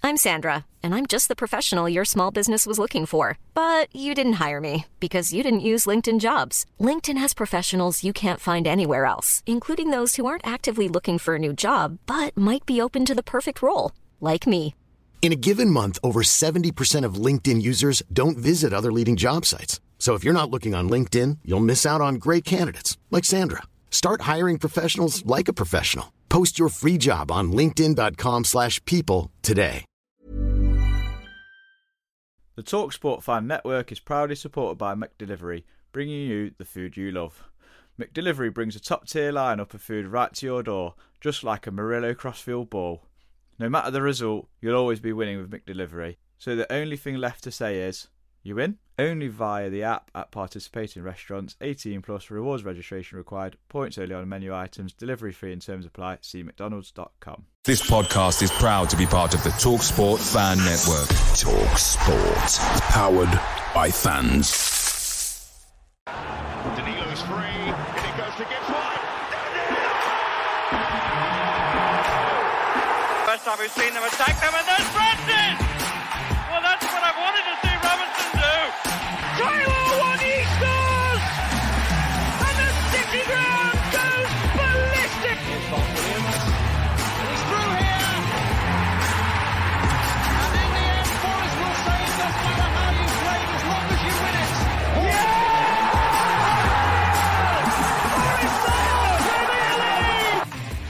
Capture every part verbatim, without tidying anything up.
I'm Sandra, and I'm just the professional your small business was looking for. But you didn't hire me because you didn't use LinkedIn Jobs. LinkedIn has professionals you can't find anywhere else, including those who aren't actively looking for a new job, but might be open to the perfect role, like me. In a given month, over seventy percent of LinkedIn users don't visit other leading job sites. So if you're not looking on LinkedIn, you'll miss out on great candidates like Sandra. Start hiring professionals like a professional. Post your free job on linkedin.com slash people today. The TalkSport Fan Network is proudly supported by McDelivery, bringing you the food you love. McDelivery brings a top-tier lineup of food right to your door, just like a Murillo Crossfield ball. No matter the result, you'll always be winning with McDelivery. So the only thing left to say is, you win? Only via the app at participating restaurants. eighteen plus, rewards registration required. Points only on menu items. Delivery fee and terms apply. See mcdonalds dot com. This podcast is proud to be part of the TalkSport Fan Network. TalkSport. Powered by fans. Danilo's free. And he goes to get wide. First time we've seen them attack them, and there's Francis! Well, that's what I've wanted to see Robinson do. Tyler one, he scores! And the city ground goes ballistic! Here's Bob Williams. And he's through here! And in the end, Forrest will say it doesn't matter how you play as long as you win it. Yeah! Forest Sale, Premier League!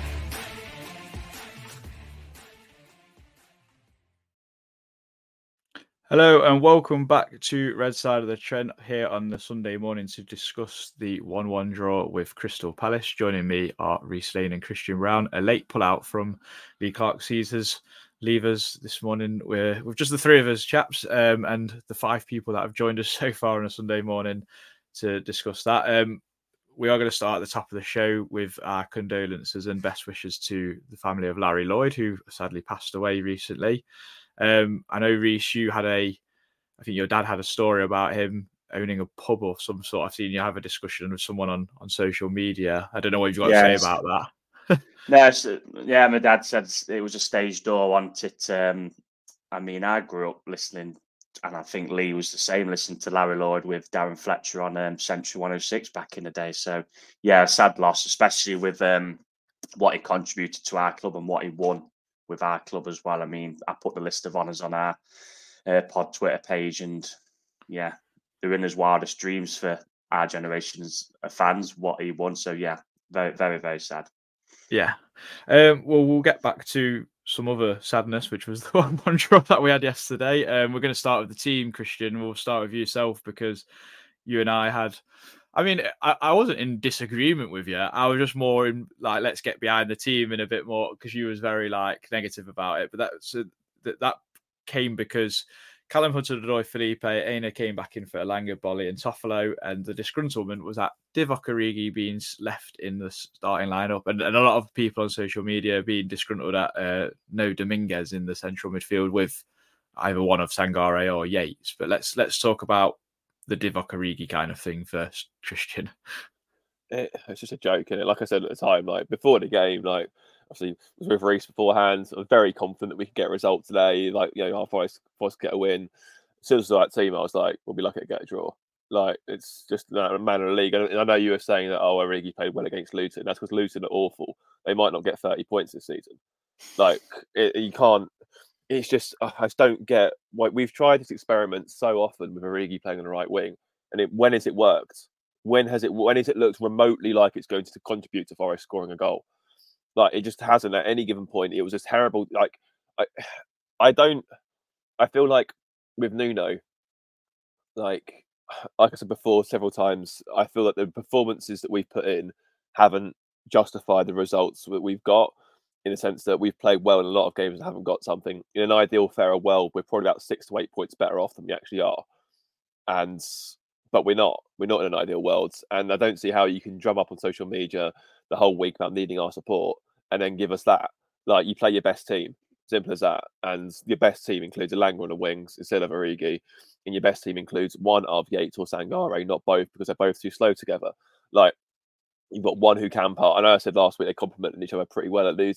Hello and welcome back to Red Side of the Trent here on the Sunday morning to discuss the one one draw with Crystal Palace. Joining me are Reece Lane and Christian Brown. A late pull-out from Lee Clark Caesars leave us this morning. We're with just the three of us, chaps, um, and the five people that have joined us so far on a Sunday morning to discuss that. Um, we are going to start at the top of the show with our condolences and best wishes to the family of Larry Lloyd, who sadly passed away recently. Um, I know, Reece, you had a, I think your dad had a story about him owning a pub or some sort. I've seen you have a discussion with someone on, on social media. I don't know what you've got yes. to say about that. no, so, yeah, my dad said it was a stage door, wasn't it? Um, I mean, I grew up listening, and I think Lee was the same, listening to Larry Lloyd with Darren Fletcher on um, Century one oh six back in the day. So, yeah, a sad loss, especially with um, what he contributed to our club and what he won with our club as well. I mean, I put the list of honours on our uh, pod Twitter page, and yeah, they're in his wildest dreams for our generation's fans, what he won. So yeah, very, very, very sad. Yeah. Um, well, we'll get back to some other sadness, which was the one one draw that we had yesterday. Um, we're going to start with the team, Christian. We'll start with yourself because you and I had... I mean, I, I wasn't in disagreement with you. I was just more in like, let's get behind the team in a bit more, because you was very like negative about it. But that so that, that came because Callum Hudson-Odoi, Felipe, Aina came back in for Elanga, Bolly and Toffolo, and the disgruntlement was that Divock Origi being left in the starting lineup, and, and a lot of people on social media being disgruntled at uh, no Dominguez in the central midfield with either one of Sangare or Yates. But let's let's talk about the Divock Origi kind of thing first, Christian. It, it's just a joke, isn't it? Like I said at the time, like before the game, like obviously I was with Reece beforehand. I was very confident that we could get a result today. Like, you know, half price for us to get a win. As soon as the right team, I was like, we'll be lucky to get a draw. Like, it's just you know, a man of the league. And I know you were saying that, oh, Origi played well against Luton. That's because Luton are awful. They might not get thirty points this season. Like, it, you can't. It's just, I just don't get why we've tried this experiment so often with Origi playing on the right wing. And it, when has it worked? When has it, when has it looked remotely like it's going to contribute to Forest scoring a goal? Like, it just hasn't at any given point. It was just terrible. Like, I, I don't, I feel like with Nuno, like, like I said before several times, I feel that the performances that we've put in haven't justified the results that we've got, in the sense that we've played well in a lot of games and haven't got something. In an ideal, fairer world, we're probably about six to eight points better off than we actually are. And, but we're not. We're not in an ideal world. And I don't see how you can drum up on social media the whole week about needing our support and then give us that. Like, you play your best team. Simple as that. And your best team includes Elanga on the wings instead of Origi. And your best team includes one of Yates or Sangare, not both, because they're both too slow together. Like, you've got one who can part. I know I said last week they complemented each other pretty well at Luton.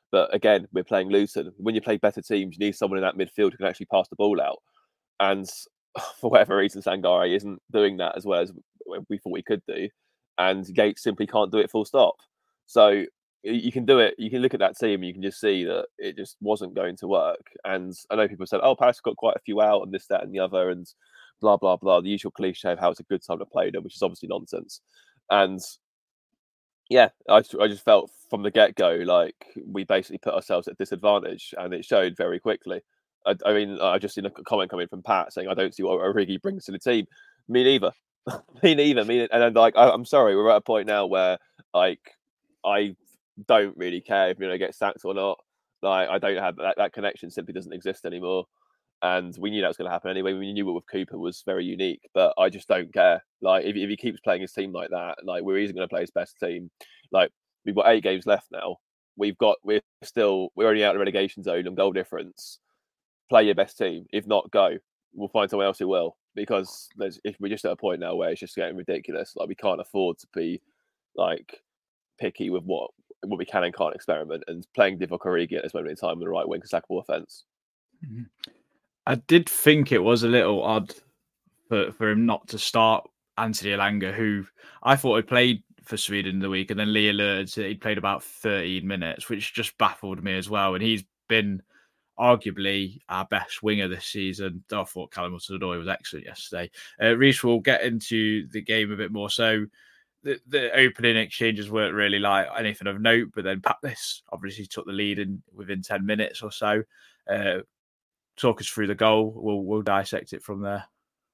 But again, we're playing Luton. When you play better teams, you need someone in that midfield who can actually pass the ball out. And for whatever reason, Sangare isn't doing that as well as we thought we could do. And Yates simply can't do it full stop. So you can do it. You can look at that team and you can just see that it just wasn't going to work. And I know people said, oh, Palace got quite a few out and this, that and the other and blah, blah, blah. The usual cliche of how it's a good time to play them, which is obviously nonsense. And yeah, I, I just felt from the get-go like we basically put ourselves at disadvantage, and it showed very quickly. I, I mean, I just seen a comment coming from Pat saying, I don't see what Origi brings to the team. Me neither. Me neither. Me, and I'm like, I, I'm sorry, we're at a point now where like I don't really care if you know get sacked or not. Like I don't have that, that connection simply doesn't exist anymore. And we knew that was going to happen anyway. We knew what with Cooper was very unique, but I just don't care. Like, if, if he keeps playing his team like that, like we're easily going to play his best team. Like, we've got eight games left now. We've got, we're still, we're only out of the relegation zone on goal difference. Play your best team. If not, go. We'll find someone else who will. Because there's, if we're just at a point now where it's just getting ridiculous. Like, we can't afford to be like picky with what what we can and can't experiment. And playing Divock Origi at this moment in time on the right wing is sackable offence. Mm-hmm. I did think it was a little odd for, for him not to start Anthony Elanga, who I thought had played for Sweden in the week, and then Lee alerted that he'd played about thirteen minutes, which just baffled me as well. And he's been arguably our best winger this season. I thought Callum Hudson-Odoi was excellent yesterday. Uh, Reece, will get into the game a bit more. So the, the opening exchanges weren't really like anything of note, but then Palace obviously took the lead in within ten minutes or so. Uh, Talk us through the goal. We'll we'll dissect it from there.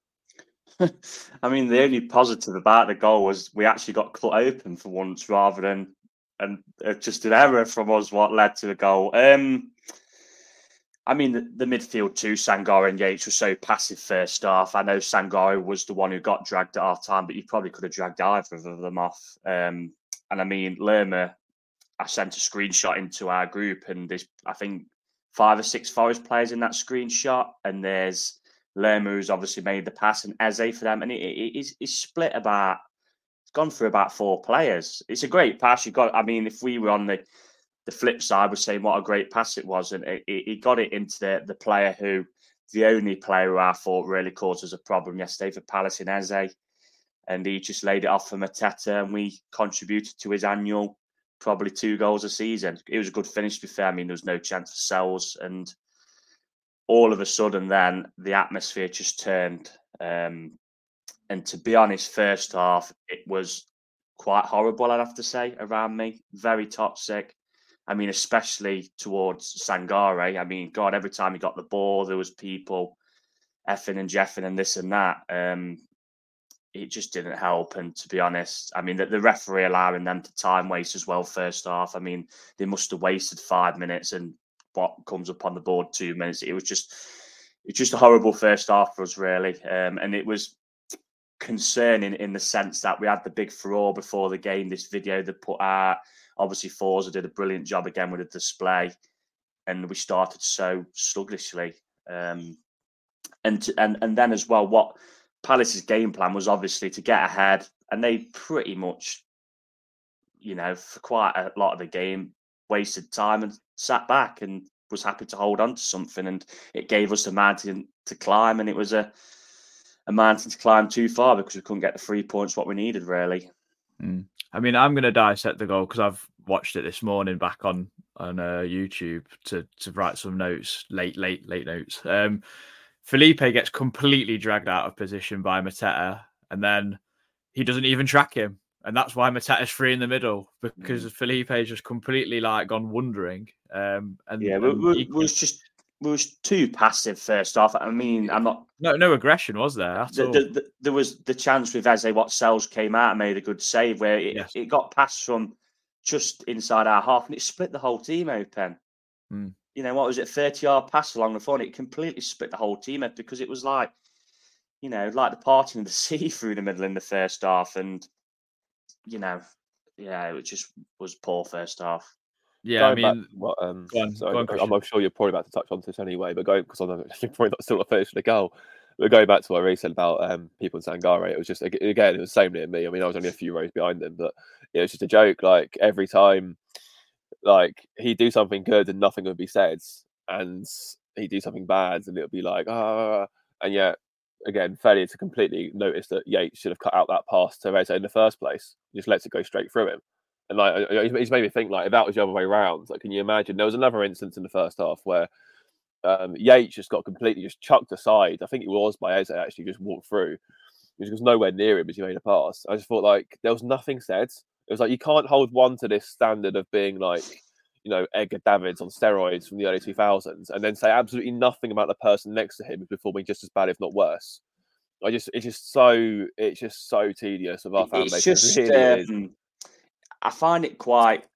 I mean, the only positive about the goal was we actually got cut open for once, rather than and uh, just an error from us what led to the goal. Um, I mean, the, the midfield too, Sangare and Yates were so passive first half. I know Sangare was the one who got dragged at half time, but you probably could have dragged either of them off. Um, and I mean, Lerma, I sent a screenshot into our group, and there's, I think, five or six Forest players in that screenshot, and there's Lerma who's obviously made the pass, and Eze for them, and it, it, it's, it's split about, it's gone through about four players. It's a great pass. You got, I mean, if we were on the the flip side, we're saying what a great pass it was, and it, it, it got it into the the player who, the only player who I thought really caused us a problem yesterday for Palace in Eze, and he just laid it off for Mateta, and we contributed to his annual probably two goals a season. It was a good finish, to be fair. I mean, there was no chance for Sells, and all of a sudden then the atmosphere just turned. Um, and to be honest, first half, it was quite horrible, I'd have to say, around me. Very toxic. I mean, especially towards Sangare. I mean, God, every time he got the ball, there was people effing and jeffing and this and that. Um, it just didn't help. And to be honest, I mean, the, the referee allowing them to time waste as well first half. I mean, they must have wasted five minutes and what comes up on the board two minutes. It was just, it's just a horrible first half for us, really. Um, and it was concerning in the sense that we had the big furore before the game, this video that put out. Obviously, Forza did a brilliant job again with the display, and we started so sluggishly. Um, and, to, and and then as well, what Palace's game plan was obviously to get ahead, and they pretty much, you know, for quite a lot of the game, wasted time and sat back and was happy to hold on to something, and it gave us a mountain to climb, and it was a a mountain to climb too far because we couldn't get the three points what we needed, really. Mm. I mean, I'm going to dissect the goal because I've watched it this morning back on on uh, YouTube to to write some notes, late, late, late notes. Um, Felipe gets completely dragged out of position by Mateta, and then he doesn't even track him, and that's why Mateta's free in the middle because mm. Felipe just completely like gone wandering. Um, and yeah, and we, we, he, we was just we was too passive first off. I mean, I'm not. No, no aggression was there at the, all. The, the, there was the chance with Eze what Sells came out and made a good save where it, yes. it got passed from just inside our half and it split the whole team open. Mm. You know, what was it, thirty yard pass along the front? It completely split the whole team up because it was like, you know, like the parting of the sea through the middle in the first half. And, you know, yeah, it just was poor first half. Yeah, going I mean, back, what, um, on, sorry, on, I'm, I'm sure you're probably about to touch on this anyway, but going because you're probably not still not finished the goal. But going back to what Ray said about um, people in Sangare, it was just again it was the same near me. I mean, I was only a few rows behind them, but it was just a joke. Like every time, Like, he'd do something good and nothing would be said, and he'd do something bad and it would be like, ah, and yet, again, failure to completely notice that Yates should have cut out that pass to Eze in the first place. He just lets it go straight through him. And like, he's made me think, like, if that was the other way around, like, can you imagine? There was another instance in the first half where um, Yates just got completely just chucked aside. I think it was by Eze, actually, just walked through. He was nowhere near him as he made a pass. I just thought, like, there was nothing said. It was like, you can't hold one to this standard of being like, you know, Edgar Davids on steroids from the early two thousands and then say absolutely nothing about the person next to him who's performing just as bad, if not worse. I just, it's just so, it's just so tedious of our fan base. It's just, it really um, is. I find it quite,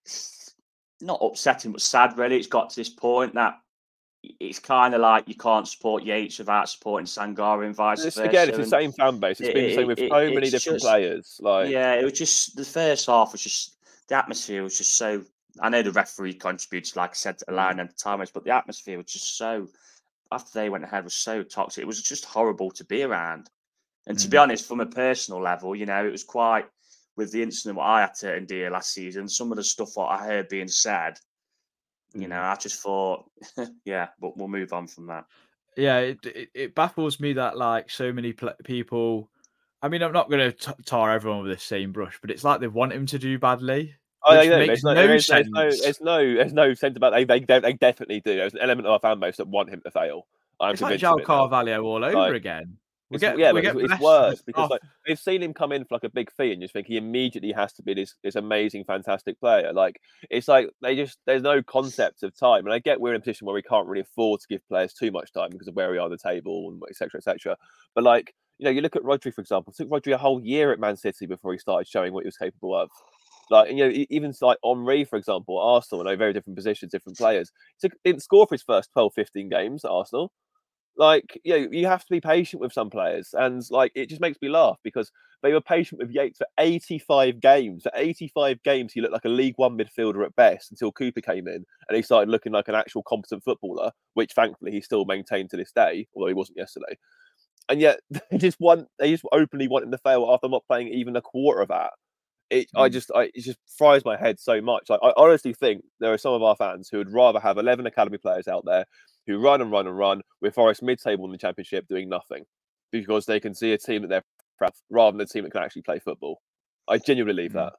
not upsetting, but sad, really. It's got to this point that it's kind of like you can't support Yates without supporting Sangare and vice it's, versa. Again, it's the and same fan base. It's it, been the same with it, so it, many different just, players. Like, yeah, it was just, the first half was just, the atmosphere was just so, I know the referee contributed, like I said, to allowing them time, but the atmosphere was just so, after they went ahead, was so toxic. It was just horrible to be around. And mm. to be honest, from a personal level, you know, it was quite, with the incident what I had to endure last season, some of the stuff what I heard being said, you know, I just thought, yeah, but we'll move on from that. Yeah, it, it, it baffles me that, like, so many pl- people, I mean, I'm not going to tar everyone with the same brush, but it's like they want him to do badly. Oh, which yeah, makes there's no, no there's, sense. There's no, there's no, there's no sense about they, they, they definitely do. There's an element of our fan base that want him to fail. I'm it's like convinced João of it now. Carvalho all over Like, again. We It's, get, yeah, we but get it's, it's blessed worse because off. like they've seen him come in for like a big fee, and you just think he immediately has to be this this amazing, fantastic player. Like it's like they just there's no concept of time, and I get we're in a position where we can't really afford to give players too much time because of where we are on the table and et cetera, et cetera. But like you know, you look at Rodri for example. It took Rodri a whole year at Man City before he started showing what he was capable of. Like you know, even like Henry, for example, at Arsenal, and very different positions, different players. He didn't score for his first twelve, fifteen games at Arsenal. Like, you know, you have to be patient with some players. And, like, it just makes me laugh because they were patient with Yates for eighty-five games. For eighty-five games, he looked like a League One midfielder at best until Cooper came in and he started looking like an actual competent footballer, which, thankfully, he still maintained to this day, although he wasn't yesterday. And yet, they just want, they just openly want him to fail after not playing even a quarter of that. It, mm. I just, I, it just fries my head so much. Like, I honestly think there are some of our fans who would rather have eleven academy players out there who run and run and run with Forest mid-table in the Championship doing nothing because they can see a team that they're proud of rather than a team that can actually play football. I genuinely believe that.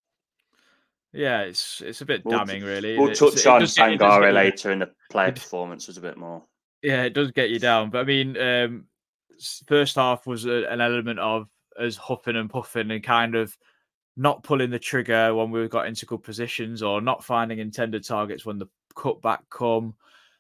Yeah, it's it's a bit we'll, damning, really. We'll it's, touch it on does Sangare get, later in the player performance was a bit more. Yeah, it does get you down. But I mean, um, first half was a, an element of us huffing and puffing and kind of not pulling the trigger when we got into good positions or not finding intended targets when the cutback come.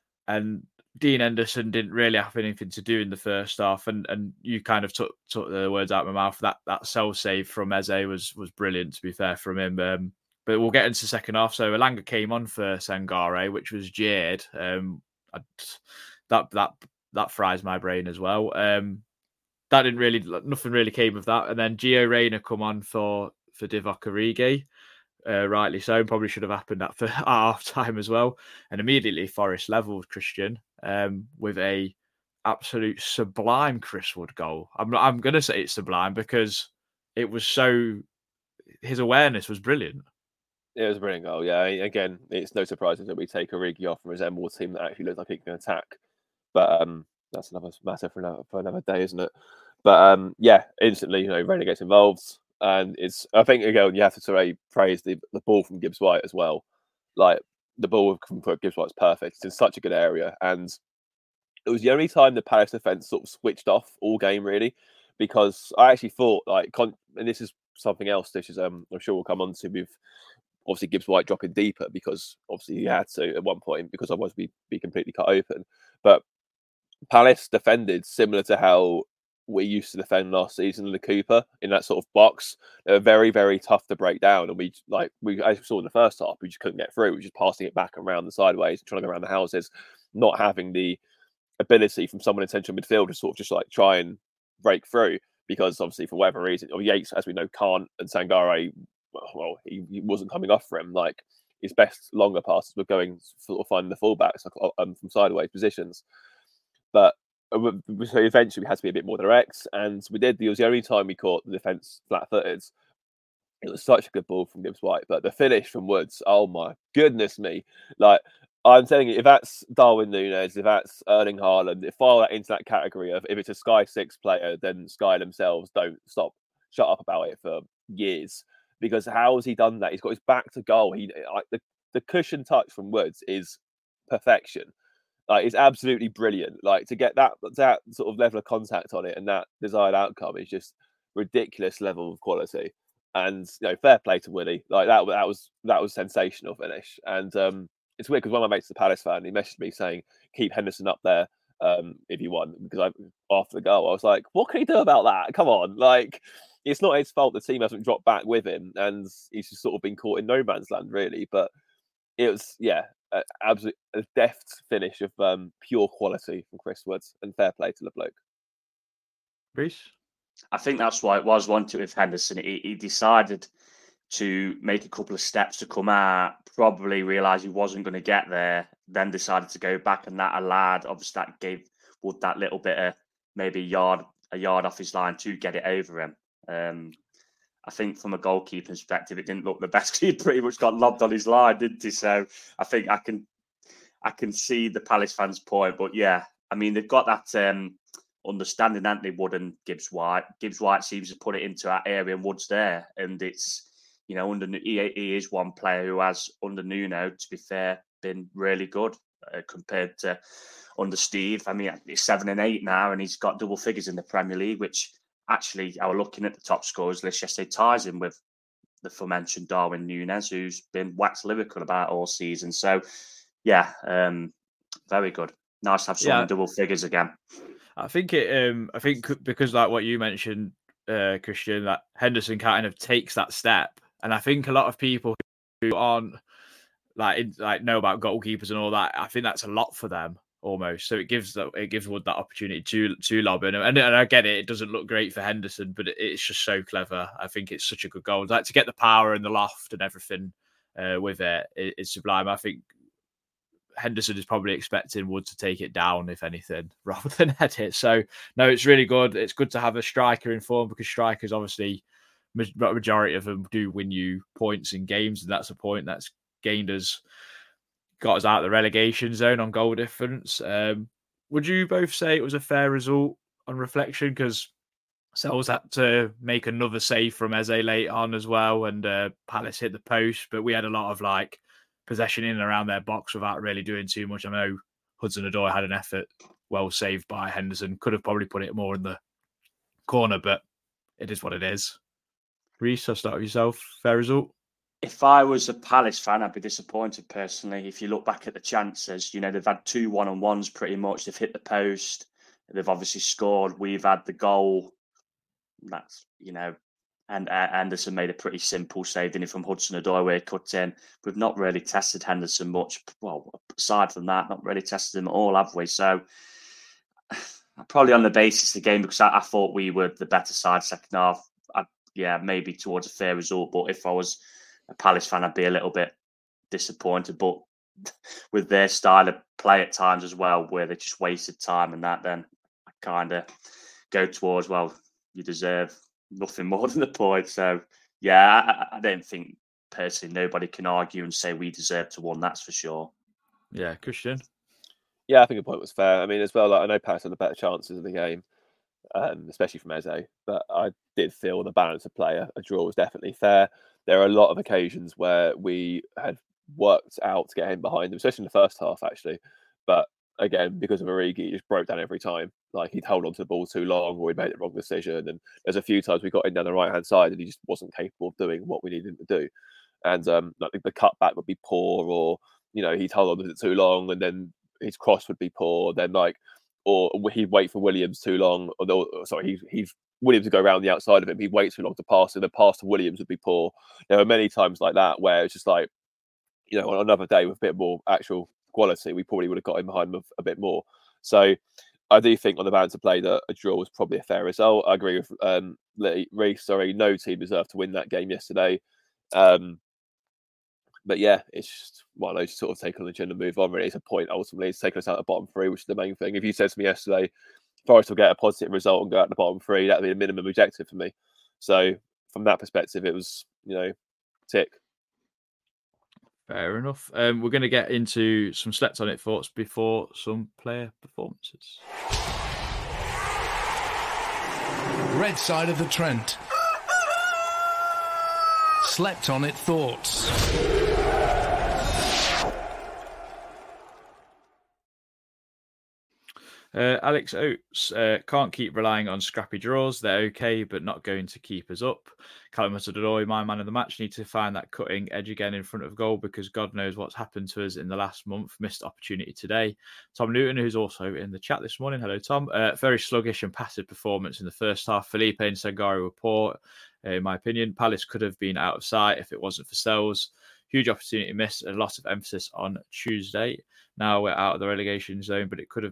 And Dean Henderson didn't really have anything to do in the first half, and, and you kind of took took the words out of my mouth. That that self save from Eze was was brilliant, to be fair, from him. Um, but we'll get into the second half. So Elanga came on for Sangare, which was Jade. Um, I, that that that fries my brain as well. Um, that didn't really nothing really came of that, and then Gio Reyna come on for for Divock Origi. Uh, rightly so, and probably should have happened at, for, at half time as well. And immediately Forest levelled Christian um, with a absolute sublime Chris Wood goal. I'm not, I'm going to say it's sublime because it was so, his awareness was brilliant. It was a brilliant goal, yeah. Again, it's no surprise that we take Origi off and resemble a team that actually looks like it can attack. But um, that's another matter for another, for another day, isn't it? But um, yeah, instantly, you know, Reyna gets involved. And it's, I think, again, you have to sort of praise the, the ball from Gibbs White as well. Like, the ball from Gibbs White's perfect. It's in such a good area. And it was the only time the Palace defence sort of switched off all game, really, because I actually thought, like, con- and this is something else, which is, um, I'm sure we'll come on to with obviously Gibbs White dropping deeper because obviously he had to at one point because otherwise we'd be completely cut open. But Palace defended similar to how we used to defend last season in the Cooper in that sort of box. They were very, very tough to break down. And we, like, we as we saw in the first half, we just couldn't get through. We were just passing it back around the sideways, trying to go around the houses, not having the ability from someone in central midfield to sort of just like try and break through because obviously for whatever reason, or Yates, as we know, can't, and Sangare, well, he, he wasn't coming off for him. Like his best longer passes were going sort of finding the fullbacks like, um, from sideways positions. But so eventually we had to be a bit more direct, and we did. It was the only time we caught the defence flat-footed. it was such a good ball from Gibbs White, but the finish from Woods, oh my goodness me! Like I'm telling you, if that's Darwin Núñez, if that's Erling Haaland, if file that into that category of if it's a Sky Six player, then Sky themselves don't stop, shut up about it for years. Because how has he done that? He's got his back to goal. He like the, the cushion touch from Woods is perfection. Like it's absolutely brilliant. Like to get that that sort of level of contact on it and that desired outcome is just ridiculous level of quality. And you know, fair play to Willie. Like that that was that was sensational finish. And um, it's weird because one of my mates is a Palace fan. He messaged me saying keep Henderson up there um, if you want. Because I after the goal, I was like, what can he do about that? Come on, like. It's not his fault the team hasn't dropped back with him, and he's just sort of been caught in no man's land, really. But it was, yeah, a, absolute a deft finish of um, pure quality from Chris Woods, and fair play to the bloke. Reece? I think that's why it was one two with Henderson. He, he decided to make a couple of steps to come out, probably realised he wasn't going to get there, then decided to go back, and that allowed, obviously, that gave Wood that little bit of maybe a yard, a yard off his line to get it over him. Um, I think from a goalkeeper perspective, it didn't look the best. He pretty much got lobbed on his line, didn't he? So I think I can, I can see the Palace fans' point. But yeah, I mean they've got that um, understanding, haven't they, Wood and Gibbs White. Gibbs White seems to put it into that area, and Wood's there, and it's you know under he, he is one player who has under Nuno, to be fair, been really good uh, compared to under Steve. I mean he's seven and eight now, and he's got double figures in the Premier League, which. Actually, I was looking at the top scorers list yesterday, ties him with the aforementioned Darwin Núñez, who's been wax lyrical about all season. So, yeah, um, very good. Nice to have someone yeah. in double figures again. I think it. Um, I think because like what you mentioned, uh, Christian, that Henderson kind of takes that step, and I think a lot of people who aren't like in, like know about goalkeepers and all that, I think that's a lot for them. Almost, so it gives that it gives Wood that opportunity to to lob in, and, and I get it. It doesn't look great for Henderson, but it, it's just so clever. I think it's such a good goal. Like to get the power and the loft and everything uh, with it, it, it's sublime. I think Henderson is probably expecting Wood to take it down, if anything, rather than head it. So no, it's really good. It's good to have a striker in form because strikers obviously majority of them do win you points in games, and that's a point that's gained us. Got us out of the relegation zone on goal difference. Um, would you both say it was a fair result on reflection? Because Sells had to make another save from Eze late on as well, and uh, Palace hit the post, but we had a lot of like possession in and around their box without really doing too much. I know Hudson-Odoi had an effort well saved by Henderson. Could have probably put it more in the corner, but it is what it is. Reece, I'll start with yourself. Fair result? If I was a Palace fan, I'd be disappointed personally. If you look back at the chances, you know, they've had two one-on-ones pretty much. They've hit the post. They've obviously scored. We've had the goal. That's, you know, and uh, Anderson made a pretty simple save, didn't he, from Hudson-Odoi where he cut in. We've not really tested Henderson much. Well, aside from that, not really tested him at all, have we? So probably on the basis of the game, because I, I thought we were the better side second half. I'd, yeah, maybe towards a fair result. But if I was a Palace fan, I'd be a little bit disappointed. But with their style of play at times as well, where they just wasted time and that, then I kind of go towards, well, you deserve nothing more than the point. So, yeah, I, I don't think personally nobody can argue and say we deserve to win. That's for sure. Yeah, Christian. Yeah, I think the point was fair. I mean, as well, like, I know Palace had the better chances of the game, um, especially from Eze, but I did feel the balance of play, a draw was definitely fair. There are a lot of occasions where we had worked out to get him behind him, especially in the first half, actually. But again, because of Origi, he just broke down every time. Like he'd hold on to the ball too long, or he'd made the wrong decision. And there's a few times we got in down the right hand side, and he just wasn't capable of doing what we needed him to do. And um, like the cutback would be poor, or you know he'd hold on to it too long, and then his cross would be poor. Then like, or he'd wait for Williams too long, or, or sorry, he he'd Williams would go around the outside of him. He'd wait too long to pass, and the pass to Williams would be poor. There were many times like that where it's just like, you know, on another day with a bit more actual quality, we probably would have got him behind him a bit more. So I do think on the balance of play that a draw was probably a fair result. I agree with um, Reece. Sorry, no team deserved to win that game yesterday. Um, but yeah, it's just one of those sort of take on the chin and move on. Really, it's a point ultimately. It's taking us out of the bottom three, which is the main thing. If you said to me yesterday, Forest will get a positive result and go out the bottom three, that'd be a minimum objective for me. So from that perspective, it was, you know, tick. Fair enough. Um, we're going to get into some slept on it thoughts before some player performances. Red side of the Trent. Slept on it thoughts. Uh, Alex Oates, uh, can't keep relying on scrappy draws. They're okay, but not going to keep us up. Callum Hudson-Odoi, my man of the match, need to find that cutting edge again in front of goal because God knows what's happened to us in the last month. Missed opportunity today. Tom Newton, who's also in the chat this morning. Hello, Tom. Uh, very sluggish and passive performance in the first half. Felipe and Sangare were poor, uh, in my opinion. Palace could have been out of sight if it wasn't for Sells. Huge opportunity missed. A lot of emphasis on Tuesday. Now we're out of the relegation zone, but it could have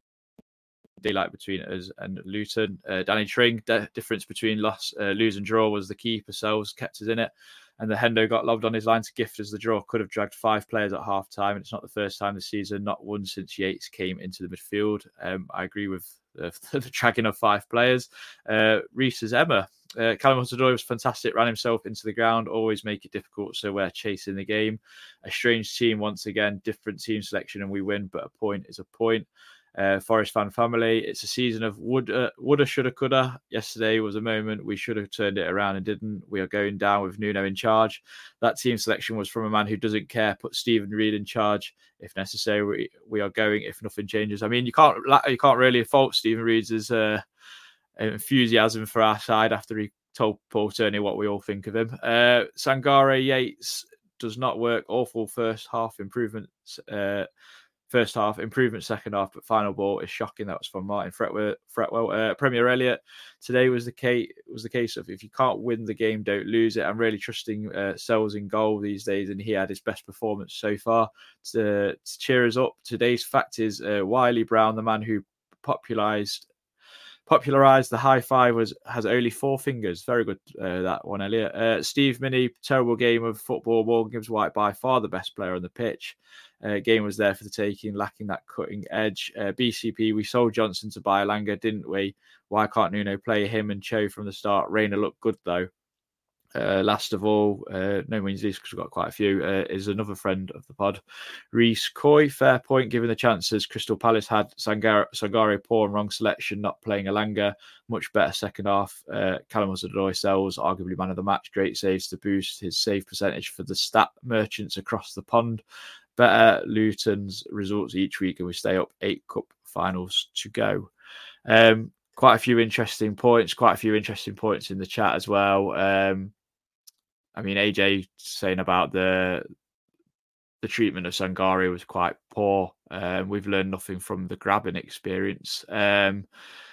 daylight between us and Luton. Uh, Danny Tring, the difference between loss, uh, lose and draw was the key. Purcell's kept us in it. And the Hendo got lobbed on his line to gift us the draw. Could have dragged five players at half time. And it's not the first time this season, not one since Yates came into the midfield. Um, I agree with the, the dragging of five players. Uh, Reese's Emma. Uh, Callum Hudson-Odoi was fantastic, ran himself into the ground, always make it difficult, so we're chasing the game. A strange team once again, different team selection, and we win, but a point is a point. Uh, Forest fan family, it's a season of would, uh, woulda, shoulda, coulda. Yesterday was a moment we should have turned it around and didn't. We are going down with Nuno in charge. That team selection was from a man who doesn't care. Put Stephen Reid in charge if necessary. We, we are going if nothing changes. I mean, you can't you can't really fault Stephen Reid's uh, enthusiasm for our side after he told Paul Turney what we all think of him. Uh, Sangare Yates does not work. Awful first half improvements. Uh, First half, improvement second half, but final ball is shocking. That was from Martin Fretwell. Fretwell. Uh, Premier Elliott, today was the case was the case of if you can't win the game, don't lose it. I'm really trusting uh, Sells in goal these days, and he had his best performance so far. To, to cheer us up, today's fact is uh, Wiley Brown, the man who popularized popularized the high five, was has only four fingers. Very good, uh, that one, Elliot. Uh, Steve Minnie, terrible game of football. Morgan Gibbs White, by far the best player on the pitch. Uh, game was there for the taking, lacking that cutting edge. Uh, B C P, we sold Johnson to buy Elanga, didn't we? Why can't Nuno play him and Cho from the start? Reina looked good, though. Uh, last of all, uh, no means least, because we've got quite a few, uh, is another friend of the pod, Reese Coy. Fair point, given the chances Crystal Palace had. Sangare, Sangare poor and wrong selection, not playing Elanga. Much better second half. Uh, Callum Hudson-Odoi, Sells, arguably man of the match. Great saves to boost his save percentage for the stat merchants across the pond. Better Luton's results each week, and we stay up. Eight cup finals to go. Um, quite a few interesting points. Quite a few interesting points in the chat as well. Um, I mean, A J saying about the the treatment of Sangare was quite poor. Um, we've learned nothing from the grabbing experience. Um,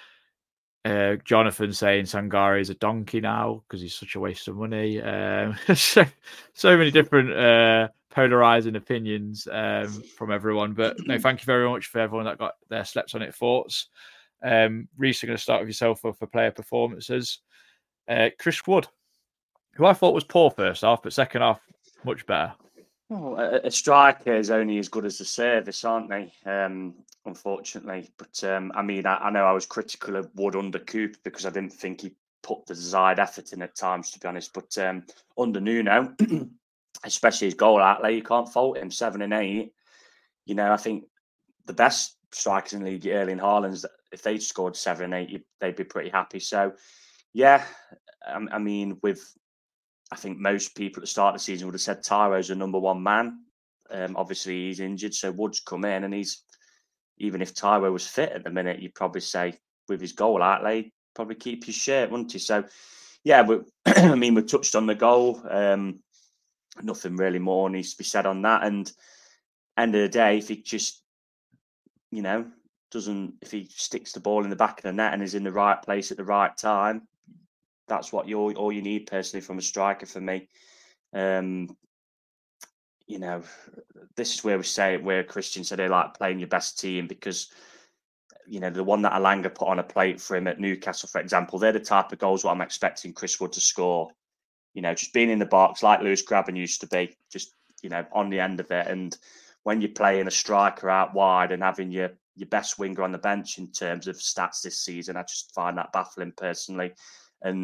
uh, Jonathan saying Sangare is a donkey now because he's such a waste of money. Um, so, so many different uh, polarizing opinions um, from everyone. But no, thank you very much for everyone that got their slept on it thoughts. Um, Reece, I'm going to start with yourself for, for player performances. Uh, Chris Wood, who I thought was poor first half, but second half, much better. Well, a, a striker is only as good as the service, aren't they? Um, unfortunately. But, um, I mean, I, I know I was critical of Wood under Coop because I didn't think he put the desired effort in at times, to be honest. But um, under Nuno, especially his goal outlay, you can't fault him. Seven and eight. You know, I think the best strikers in the league, Erling Haaland's, if they scored seven and eight, they'd be pretty happy. So, yeah, I, I mean, with... I think most people at the start of the season would have said Tyro's the number one man. Um, obviously, he's injured, so Wood's come in, and he's, even if Tyro was fit at the minute, you'd probably say with his goal outlay, probably keep his shirt, wouldn't he? So, yeah, but I mean, we touched on the goal. Um, nothing really more needs to be said on that. And end of the day, if he just, you know, doesn't, if he sticks the ball in the back of the net and is in the right place at the right time, that's what you all you need personally from a striker for me. Um, you know, this is where we say where Christian said they like playing your best team because, you know, the one that Elanga put on a plate for him at Newcastle, for example, they're the type of goals what I'm expecting Chris Wood to score. You know, just being in the box like Lewis Grabban used to be, just, you know, on the end of it. And when you're playing a striker out wide and having your your best winger on the bench in terms of stats this season, I just find that baffling personally. And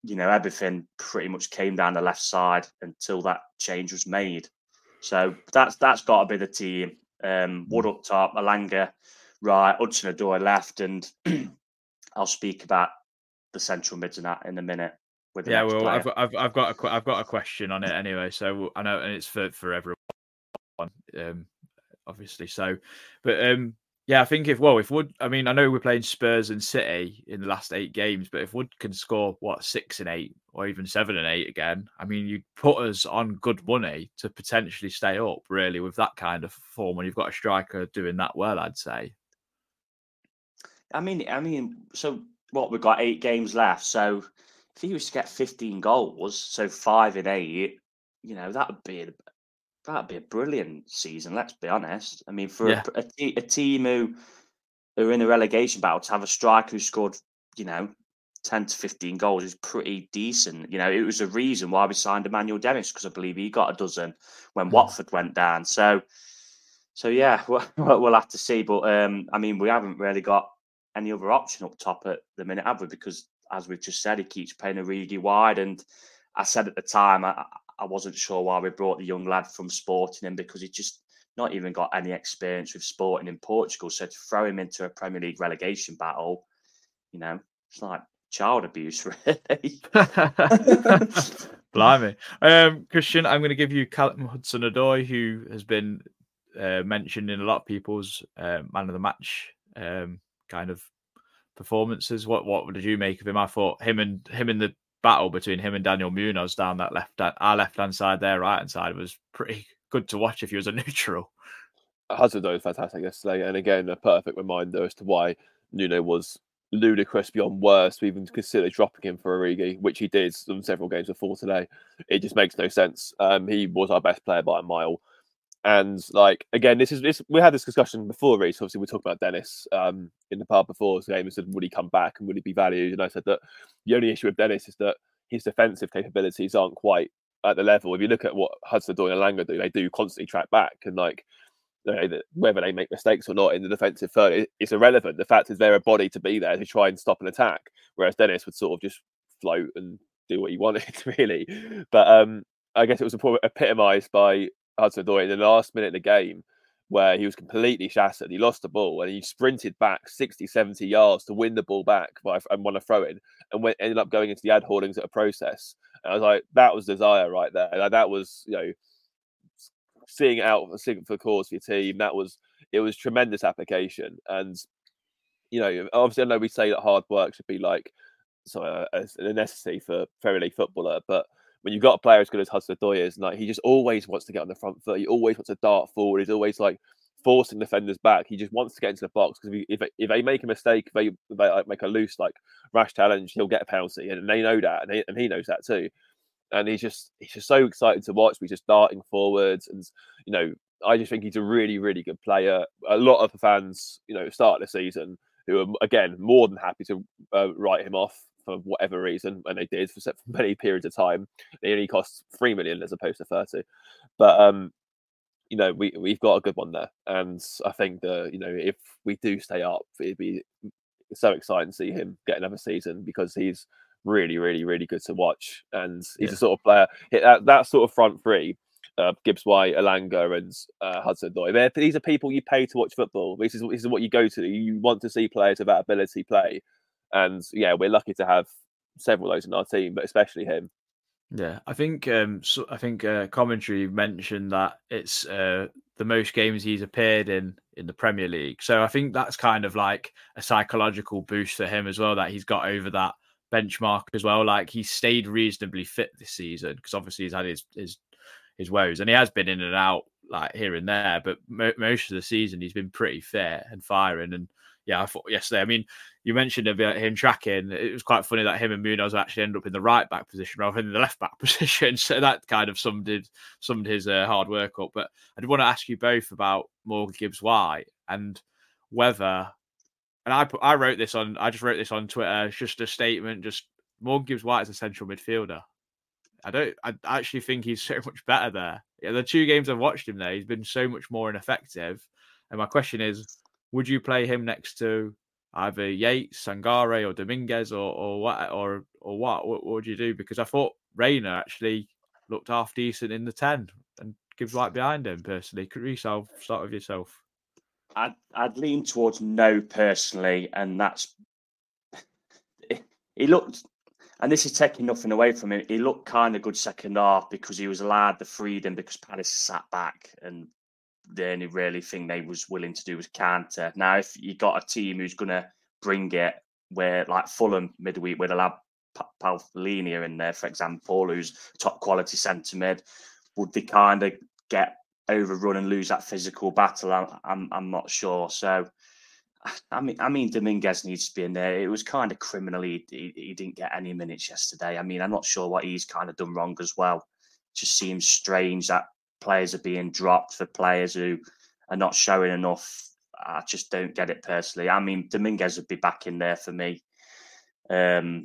you know, everything pretty much came down the left side until that change was made. So that's that's got to be the team. Um, Wood up top, Alanga right, Hudson-Odoi left, and I'll speak about the central mids in that in a minute. With the yeah, next well, player. I've got, I've I've got a I've got a question on it anyway. So I know, and it's for for everyone, um, obviously. So, but um, yeah, I think if well, if Wood, I mean, I know we're playing Spurs and City in the last eight games, but if Wood can score what six and eight, or even seven and eight again, I mean, you put us on good money to potentially stay up. Really, with that kind of form, when you've got a striker doing that well, I'd say. I mean, I mean, so what? We've got eight games left. So if he was to get fifteen goals, so five in eight, you know, that would be a, that'd be a brilliant season. Let's be honest. I mean, for Yeah. a, a, a team who are in a relegation battle to have a striker who scored, you know, ten to fifteen goals is pretty decent. You know, it was a reason why we signed Emmanuel Dennis, because I believe he got a dozen when Mm. Watford went down. So, so yeah, we'll, we'll have to see. But um, I mean, we haven't really got any other option up top at the minute, have we? Because as we've just said, he keeps playing Origi wide. And I said at the time, I, I wasn't sure why we brought the young lad from Sporting in, because he just not even got any experience with Sporting in Portugal. So to throw him into a Premier League relegation battle, you know, it's like child abuse, really. Blimey. Um, Christian, I'm going to give you Callum Hudson-Odoi, who has been uh, mentioned in a lot of people's uh, man of the match um, kind of performances. What what did you make of him? I thought him and him in the battle between him and Daniel Munoz down that left our left hand side, their right hand side, was pretty good to watch if he was a neutral. Hudson-Odoi was fantastic yesterday, and again a perfect reminder as to why Nuno was ludicrous beyond worse to even consider dropping him for Origi, which he did on several games before today. It just makes no sense. Um, he was our best player by a mile. And like again, this is this we had this discussion before, Reece. Obviously, we talked about Dennis um, in the part before the game and said, would he come back and would he be valued? And I said that the only issue with Dennis is that his defensive capabilities aren't quite at the level. If you look at what Hudson-Odoi and Alanga do, they do constantly track back, and like you know, whether they make mistakes or not in the defensive third, it's irrelevant. The fact is they're a body to be there to try and stop an attack, whereas Dennis would sort of just float and do what he wanted, really. But um, I guess it was epitomised by Hudson-Odoi in the last minute of the game, where he was completely shattered. He lost the ball and he sprinted back sixty, seventy yards to win the ball back by, and won a throw in, and went, ended up going into the ad holdings at a process. And I was like, that was desire right there. Like, that was, you know, seeing it out for the cause for your team. That was, it was tremendous application. And, you know, obviously I know we say that hard work should be like so uh, a necessity for Premier League footballer, but when you've got a player as good as Hudson-Odoi is, like he just always wants to get on the front foot. He always wants to dart forward. He's always like forcing defenders back. He just wants to get into the box, because if, if if they make a mistake, if they, if they like, make a loose like rash challenge, he'll get a penalty, and they know that, and he, and he knows that too. And he's just he's just so excited to watch. He's just darting forwards, and you know, I just think he's a really really good player. A lot of the fans, you know, start the season who are again more than happy to uh, write him off for whatever reason, and they did for many periods of time. They only cost three million as opposed to thirty, but um, you know, we we've got a good one there, and I think that, you know, if we do stay up, it'd be so exciting to see him get another season, because he's really, really, really good to watch, and he's yeah. a sort of player that, that sort of front three. Uh, Gibbs White, Alanga, and uh, Hudson-Odoi. These are people you pay to watch football. This is this is what you go to. You want to see players of that ability play. And yeah, we're lucky to have several of those in our team, but especially him. Yeah, I think um, so I think uh, commentary mentioned that it's uh, the most games he's appeared in in the Premier League. So I think that's kind of like a psychological boost for him as well, that he's got over that benchmark as well. Like, he's stayed reasonably fit this season, because obviously he's had his his his woes, and he has been in and out like here and there. But mo- most of the season he's been pretty fit and firing. And yeah, I thought yesterday, I mean, you mentioned about him tracking. It was quite funny that him and Munoz actually ended up in the right back position rather than the left back position. So that kind of summed his, summed his uh, hard work up. But I did want to ask you both about Morgan Gibbs-White and whether, and I put, I wrote this on, I just wrote this on Twitter. It's just a statement. Just Morgan Gibbs-White is a central midfielder. I don't. I actually think he's so much better there. Yeah, the two games I've watched him there, he's been so much more ineffective. And my question is, would you play him next to either Yates, Sangare, or Dominguez, or or what, or or what? What, what would you do? Because I thought Reina actually looked half decent in the ten, and Gibbs White behind him. Personally, could you start with yourself? I'd I'd lean towards no personally, and that's he looked. And this is taking nothing away from him. He looked kind of good second half because he was allowed the freedom because Palace sat back and the only really thing they was willing to do was counter. Now, if you got a team who's going to bring it, where like Fulham midweek, where they'll have Palhinha in there, for example, who's top quality centre mid, would they kind of get overrun and lose that physical battle? I'm, I'm, I'm not sure. So, I mean, I mean, Dominguez needs to be in there. It was kind of criminal. He, he, he didn't get any minutes yesterday. I mean, I'm not sure what he's kind of done wrong as well. It just seems strange that players are being dropped for players who are not showing enough. I just don't get it personally. I mean, Dominguez would be back in there for me um,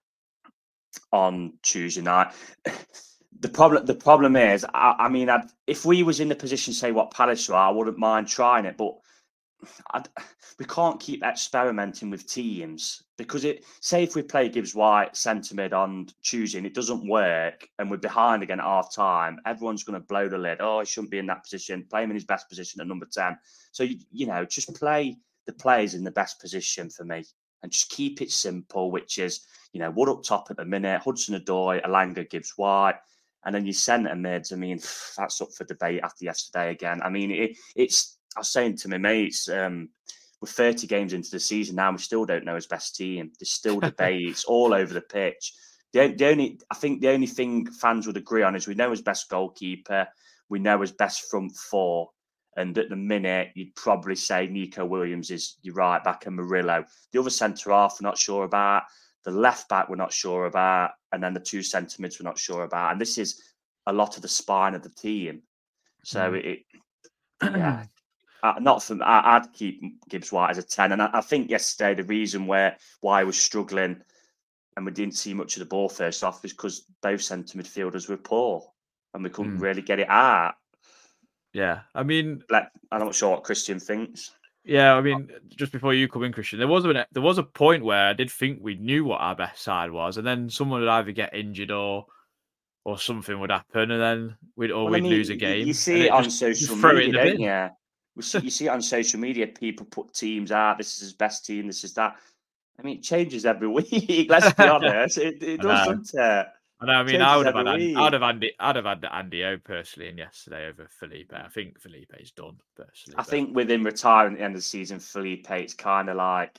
on Tuesday night. The problem, the problem is, I, I mean, I'd, if we was in the position, say what Palace are, I wouldn't mind trying it, but I'd, we can't keep experimenting with teams because it. Say if we play Gibbs White centre mid on Tuesday and it doesn't work and we're behind again at half time, everyone's going to blow the lid. Oh, he shouldn't be in that position. Play him in his best position at number ten. So you, you know, just play the players in the best position for me and just keep it simple. Which is, you know, Wood up top at the minute, Hudson-Odoi, Elanga, Gibbs White, and then your centre mids. I mean, that's up for debate after yesterday again. I mean, it, it's. I was saying to my mates, um, we're thirty games into the season now, we still don't know his best team. There's still debates all over the pitch. The, the only, I think the only thing fans would agree on is we know his best goalkeeper, we know his best front four, and at the minute, you'd probably say Nico Williams is your right back and Murillo. The other centre half, we're not sure about. The left back, we're not sure about. And then the two centre mids, we're not sure about. And this is a lot of the spine of the team. So mm. it, yeah. Uh, not for I, I'd keep Gibbs White as a ten, and I, I think yesterday the reason where why I was struggling and we didn't see much of the ball first off is because both centre midfielders were poor and we couldn't mm. really get it out. Yeah, I mean, like, I'm not sure what Christian thinks. Yeah, I mean, just before you come in, Christian, there was a there was a point where I did think we knew what our best side was, and then someone would either get injured or or something would happen, and then we'd or well, we'd I mean, lose a game. You see it on just, social just media, don't you? We see, you see it on social media, people put teams out, this is his best team, this is that. I mean, it changes every week, let's be honest. It, it doesn't. Uh, I know, I mean, I would have had Andy, I'd have Andy, I'd have had Andy O personally in yesterday over Felipe. I think Felipe's done, personally. I but... think with him retiring at the end of the season, Felipe, it's kind of like,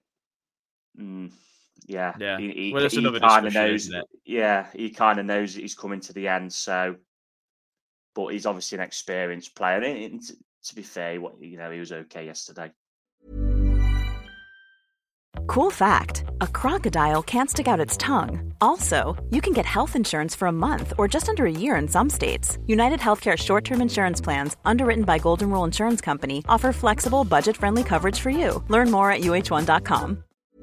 mm, yeah. Yeah, he, he, well, that's he another kind of discussion, knows, isn't it? Yeah, he kind of knows that he's coming to the end, so, but he's obviously an experienced player. And it, to be fair, what you know, he was okay yesterday. Cool fact, a crocodile can't stick out its tongue. Also, you can get health insurance for a month or just under a year in some states. United Healthcare short-term insurance plans, underwritten by Golden Rule Insurance Company, offer flexible, budget-friendly coverage for you. Learn more at U H one dot com.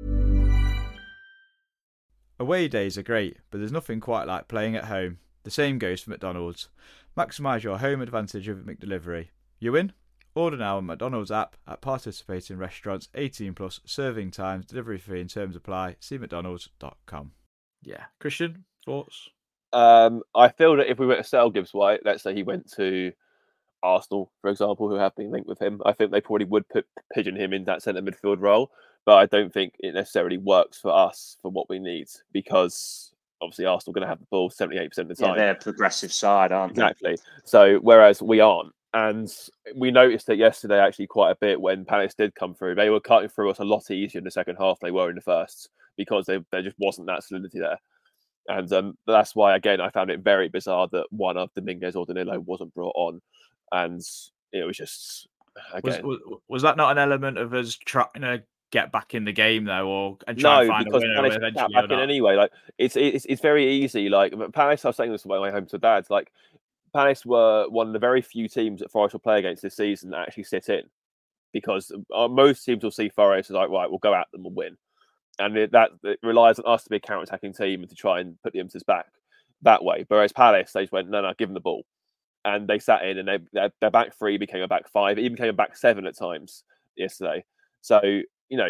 Away days are great, but there's nothing quite like playing at home. The same goes for McDonald's. Maximise your home advantage with McDelivery. You win? Order now on McDonald's app at participating restaurants. Eighteen plus, serving times, delivery fee and terms apply. See mcdonalds dot com. Yeah. Christian, thoughts? Um, I feel that if we were to sell Gibbs White, let's say he went to Arsenal, for example, who have been linked with him, I think they probably would put pigeon him in that centre midfield role. But I don't think it necessarily works for us for what we need, because obviously Arsenal are going to have the ball seventy-eight percent of the time. Yeah, they're a progressive side, aren't they? Exactly. So whereas we aren't. And we noticed it yesterday actually quite a bit when Palace did come through. They were cutting through us a lot easier in the second half than they were in the first, because they, there just wasn't that solidity there. And um, that's why, again, I found it very bizarre that one of Dominguez or Danilo wasn't brought on. And it was just, again... Was, was, was that not an element of us trying to get back in the game, though, or and try no, and find because a winner Palace eventually? Back in anyway. Like, it's, it's, it's very easy. Like, Palace, I was saying this on my way home to Dad's, like, Palace were one of the very few teams that Forest will play against this season that actually sit in, because most teams will see Forest as like, right, we'll go at them and win. And it, that it relies on us to be a counter-attacking team and to try and put the emphasis back that way. Whereas Palace, they just went, no, no, give them the ball. And they sat in, and they, their, their back three became a back five. It even became a back seven at times yesterday. So, you know,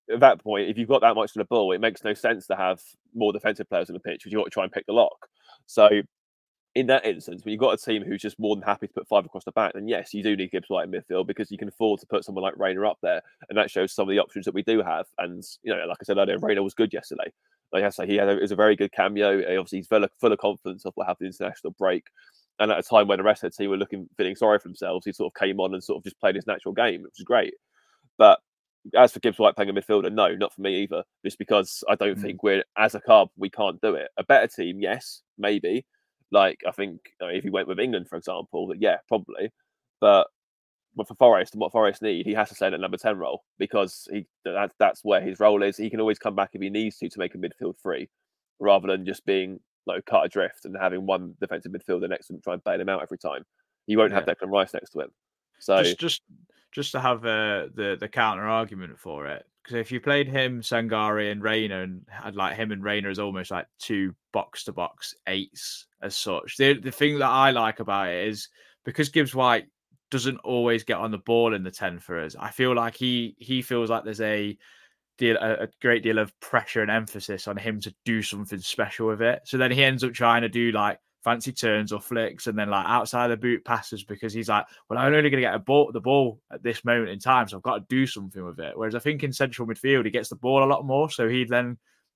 at that point, if you've got that much of the ball, it makes no sense to have more defensive players on the pitch because you've got to try and pick the lock. So in that instance, when you've got a team who's just more than happy to put five across the back, then yes, you do need Gibbs White in midfield because you can afford to put someone like Reina up there, and that shows some of the options that we do have. And you know, like I said earlier, Reina was good yesterday. Like I say, he had a, it was a very good cameo. Obviously, he's full of, full of confidence of what happened in the international break. And at a time when the rest of the team were looking, feeling sorry for themselves, he sort of came on and sort of just played his natural game, which was great. But as for Gibbs White playing a midfielder, no, not for me either. Just because I don't mm. think we're, as a club, we can't do it. A better team, yes, maybe. Like, I think you know, if he went with England, for example, that yeah, probably. But but for Forest and what Forest need, he has to stay in that number ten role because he that, that's where his role is. He can always come back if he needs to to make a midfield free, rather than just being like cut adrift and having one defensive midfielder next to him try and bail him out every time. You won't have yeah. Declan Rice next to him. So just just, just to have uh, the the counter argument for it, because if you played him, Sangare and Reina, and had like him and Reina as almost like two box to box eights as such. The the thing that I like about it is because Gibbs White doesn't always get on the ball in the ten for us. I feel like he he feels like there's a deal a, a great deal of pressure and emphasis on him to do something special with it. So then he ends up trying to do like fancy turns or flicks and then like outside the boot passes because he's like, well, I'm only going to get a ball, the ball at this moment in time, so I've got to do something with it. Whereas I think in central midfield, he gets the ball a lot more. So he then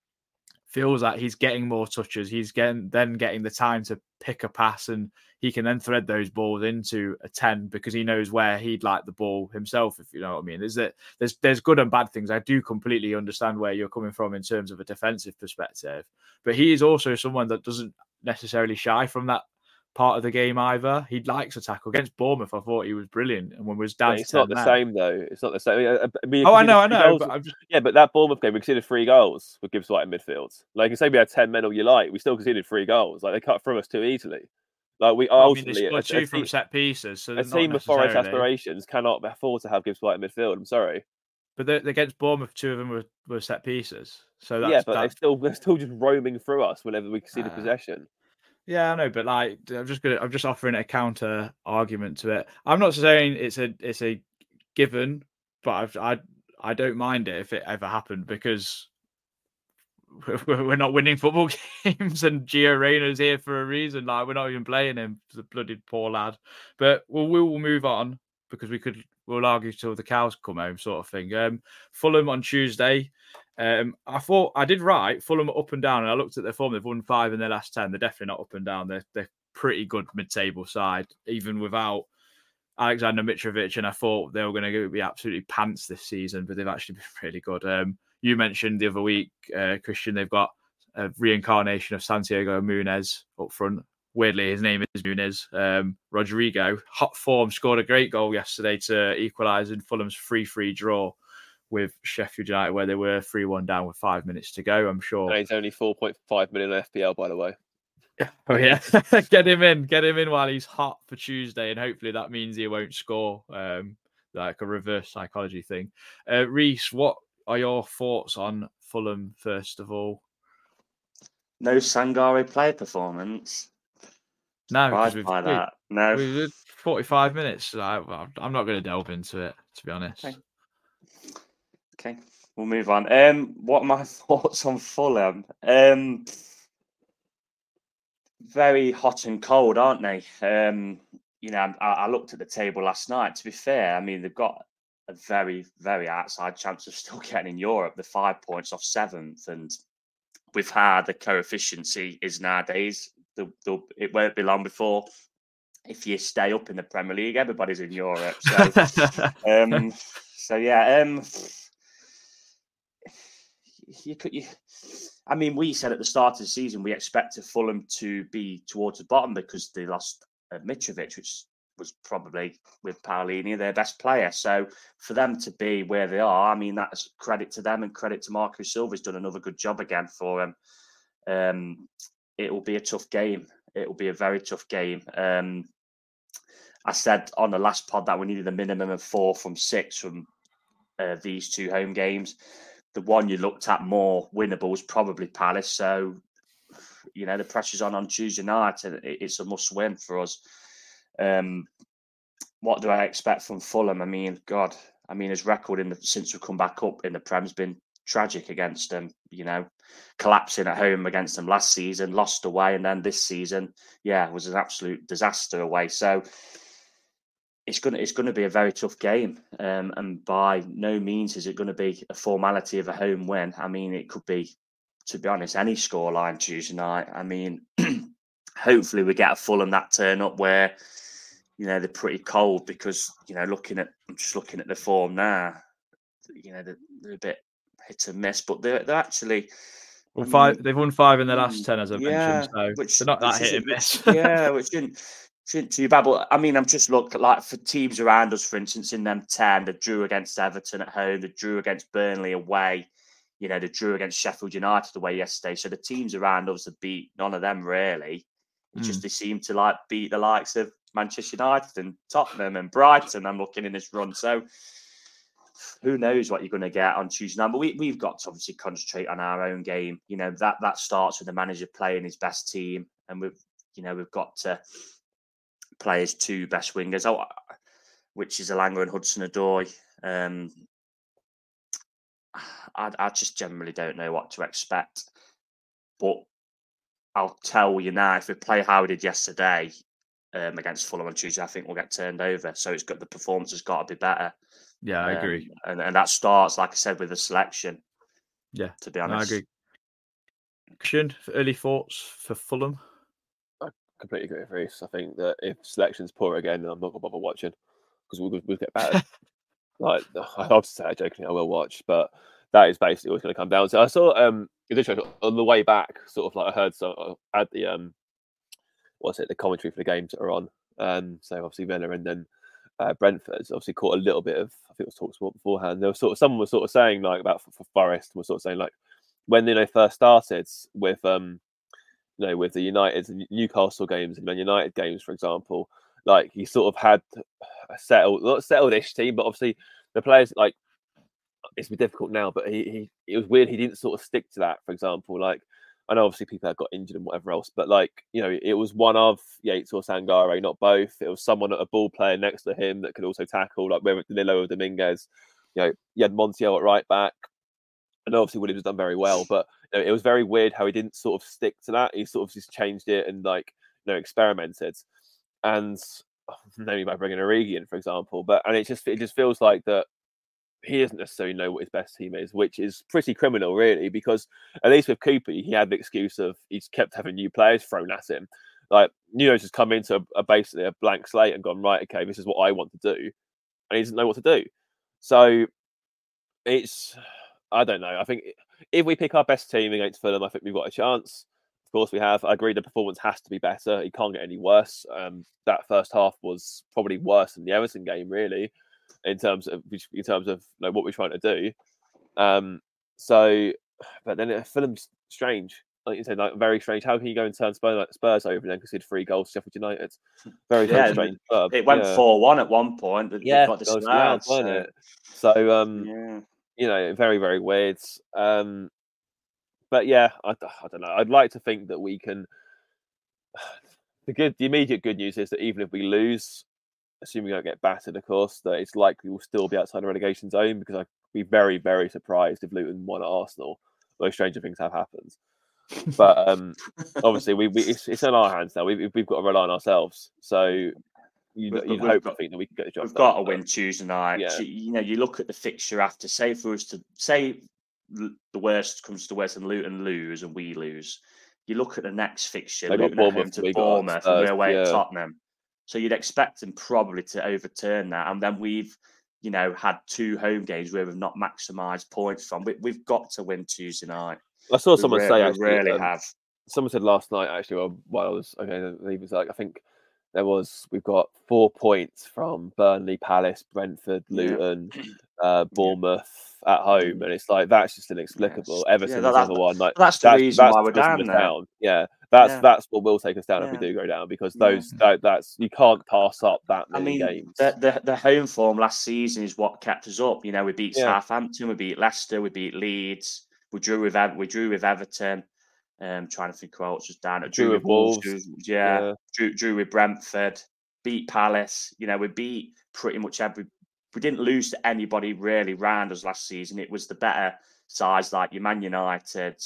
feels like he's getting more touches. He's getting then getting the time to pick a pass and he can then thread those balls into a ten because he knows where he'd like the ball himself, if you know what I mean. Is that there's there's good and bad things. I do completely understand where you're coming from in terms of a defensive perspective, but he is also someone that doesn't necessarily shy from that part of the game either. He likes a tackle. Against Bournemouth, I thought he was brilliant, and when we was down yeah, to it's not the men, same though. It's not the same. I mean, oh, I know, I know. But just... Yeah, but that Bournemouth game, we conceded three goals with Gibbs White in midfield. Like, you say we had ten men all you like, we still conceded three goals. Like, they cut through us too easily. Like, we well, ultimately I mean, they scored a, two a from team, set pieces. So a team with Forest aspirations cannot afford to have Gibbs White in midfield. I'm sorry. But against Bournemouth, two of them were, were set pieces. So that's, yeah, but that... they're still they're still just roaming through us whenever we concede uh... a possession. Yeah, I know, but like, I'm just gonna, I'm just offering a counter argument to it. I'm not saying it's a, it's a given, but I've, I, I don't mind it if it ever happened because we're not winning football games and Gio Reyna's here for a reason. Like, we're not even playing him, the bloody poor lad. But we'll, we will move on because we could, we'll argue till the cows come home, sort of thing. Um, Fulham on Tuesday. Um, I thought I did right. Fulham up and down, and I looked at their form. They've won five in their last ten. They're definitely not up and down. They're they're pretty good mid-table side, even without Alexander Mitrovic. And I thought they were going to be absolutely pants this season, but they've actually been really good. Um, you mentioned the other week, uh, Christian, they've got a reincarnation of Santiago Munez up front. Weirdly, his name is Munez. Um, Rodrigo, hot form, scored a great goal yesterday to equalise in Fulham's three three draw with Sheffield United, where they were three one down with five minutes to go, I'm sure. And he's only four point five million F P L, by the way. Oh, yeah. Get him in. Get him in while he's hot for Tuesday, and hopefully that means he won't score, um, like a reverse psychology thing. Uh, Reese, what are your thoughts on Fulham, first of all? No Sangare player performance. No, because we've, by that. No. We've forty-five minutes. I, I'm not going to delve into it, to be honest. Okay. Okay, we'll move on. Um, what are my thoughts on Fulham? Um, very hot and cold, aren't they? Um, you know, I, I looked at the table last night. To be fair, I mean, they've got a very, very outside chance of still getting in Europe. The five points off seventh, and we've had the coefficient is nowadays. The, the, it won't be long before, if you stay up in the Premier League, everybody's in Europe. So, um, so yeah. Um, You could, you, I mean, we said at the start of the season we expected Fulham to be towards the bottom because they lost uh, Mitrovic, which was probably with Paolini their best player. So for them to be where they are, I mean, that's credit to them and credit to Marco Silva's done another good job again for them. Um, it will be a tough game. It will be a very tough game. Um, I said on the last pod that we needed a minimum of four from six from uh, these two home games. The one you looked at more winnable was probably Palace. So, you know, the pressure's on on Tuesday night, and it's a must win for us. Um, what do I expect from Fulham? I mean, God, I mean, his record in the, since we've come back up in the Prem's been tragic against them. You know, collapsing at home against them last season, lost away, and then this season, yeah, was an absolute disaster away. So it's gonna it's gonna be a very tough game, um, and by no means is it going to be a formality of a home win. I mean, it could be, to be honest, any scoreline Tuesday night. I mean, hopefully we get a Fulham that turn up where, you know, they're pretty cold, because, you know, looking at I'm just looking at the form now, you know, they're, they're a bit hit and miss, but they're they're actually. Well, five. They've won five in the last ten, as I yeah, mentioned. So which, they're not that which hit and miss. yeah, which shouldn't shouldn't too bad. But I mean, I'm just looking like for teams around us, for instance, in them ten, they drew against Everton at home, they drew against Burnley away. You know, they drew against Sheffield United away yesterday. So the teams around us have beat none of them really. It Mm. just they seem to like beat the likes of Manchester United and Tottenham and Brighton. I'm looking in this run. So who knows what you're going to get on Tuesday night? But we, we've got to obviously concentrate on our own game. You know, that that starts with the manager playing his best team. And we've, you know, we've got to play his two best wingers, oh, which is Elanga and Hudson-Odoi. Um, I, I just generally don't know what to expect. But I'll tell you now, if we play how we did yesterday um, against Fulham on Tuesday, I think we'll get turned over. So it's got the performance has got to be better. Yeah, I Um, agree. and, and that starts, like I said, with the selection. Yeah, to be no, I honest. agree. Christian, early thoughts for Fulham? I completely agree with Reece. I think that if selection's poor again, then I'm not going to bother watching, because we'll, we'll get battered. Like, I have to say, jokingly, I will watch, but that is basically what's going to come down to. I saw um, it was interesting, on the way back, sort of like I heard so I had the um, what's it, the commentary for the games that are on. Um, so obviously Villa and then uh, Brentford's obviously caught a little bit of, I think it was TalkSport beforehand. There was sort of someone was sort of saying like about for, for Forest was sort of saying like when you know first started with um, you know with the United and Newcastle games and Man United games, for example, like he sort of had a settled, not settled-ish team, but obviously the players like it's been difficult now, but he, he it was weird he didn't sort of stick to that. For example, like I know obviously people have got injured and whatever else, but like you know it was one of Yates or Sangare, not both. It was someone at a ball player next to him that could also tackle, like whether Danilo or Dominguez. You know, you had Montiel at right back, and obviously Williams done very well, but you know, it was very weird how he didn't sort of stick to that. He sort of just changed it and like you know experimented, and oh, maybe by bringing Origi in, for example, but and it just it just feels like that. He doesn't necessarily know what his best team is, which is pretty criminal, really, because at least with Cooper, he had the excuse of he's kept having new players thrown at him. Like, Nuno's just come into a, a basically a blank slate and gone, right, okay, this is what I want to do. And he doesn't know what to do. So it's, I don't know. I think if we pick our best team against Fulham, I think we've got a chance. Of course we have. I agree the performance has to be better. It can't get any worse. Um, that first half was probably worse than the Everton game, really. In terms of in terms of like, what we're trying to do, um, so but then it, Fulham's strange, like you said, like very strange. How can you go and turn Spurs, like, Spurs over and then concede three goals to Sheffield United? Very, very yeah, strange club. It went yeah. four one at one point. But yeah, got goals allowed, so. so. It? So um, yeah. you know, very, very weird. Um, but yeah, I, I don't know. I'd like to think that we can. The good, the immediate good news is that even if we lose, assuming we don't get battered, of course, that it's likely we'll still be outside the relegation zone, because I'd be very, very surprised if Luton won at Arsenal. Those stranger things have happened. But um, obviously, we, we it's, it's in our hands now. We've, we've got to rely on ourselves. So you, We've- you'd we've hope got- to think that we can get the job We've done. got to win Tuesday night. Yeah. You, you know, you look at the fixture after, say for us to say l- the worst comes to worst and Luton lose and we lose. You look at the next fixture, They got Luton at home Bournemouth, to we got Bournemouth and Spurs, we're away at yeah. Tottenham. So you'd expect them probably to overturn that. And then we've, you know, had two home games where we've not maximised points from. We, we've got to win Tuesday night. I saw We someone re- say we actually, really um, have. someone said last night actually, well, while I was okay, he was like, I think there was we've got four points from Burnley, Palace, Brentford, Yeah. Luton, uh, Bournemouth at home, and it's like that's just inexplicable. Yes. Everton Yeah, is that- the other one. Like that's the reason why we're what's taking down us there. down. Yeah, that's Yeah. that's what will take us down if we Yeah. do go down, because Yeah. those that, that's you can't pass up that I many mean, games. the, the the home form last season is what kept us up. You know, we beat Yeah. Southampton, we beat Leicester, we beat Leeds, we drew with Ev- we drew with Everton. Um, trying to think who else was down. Drew with Wolves. who- yeah, Yeah. Drew, drew with Brentford, beat Palace. You know, we beat pretty much every. We didn't lose to anybody really round us last season. It was the better sides like your Man United,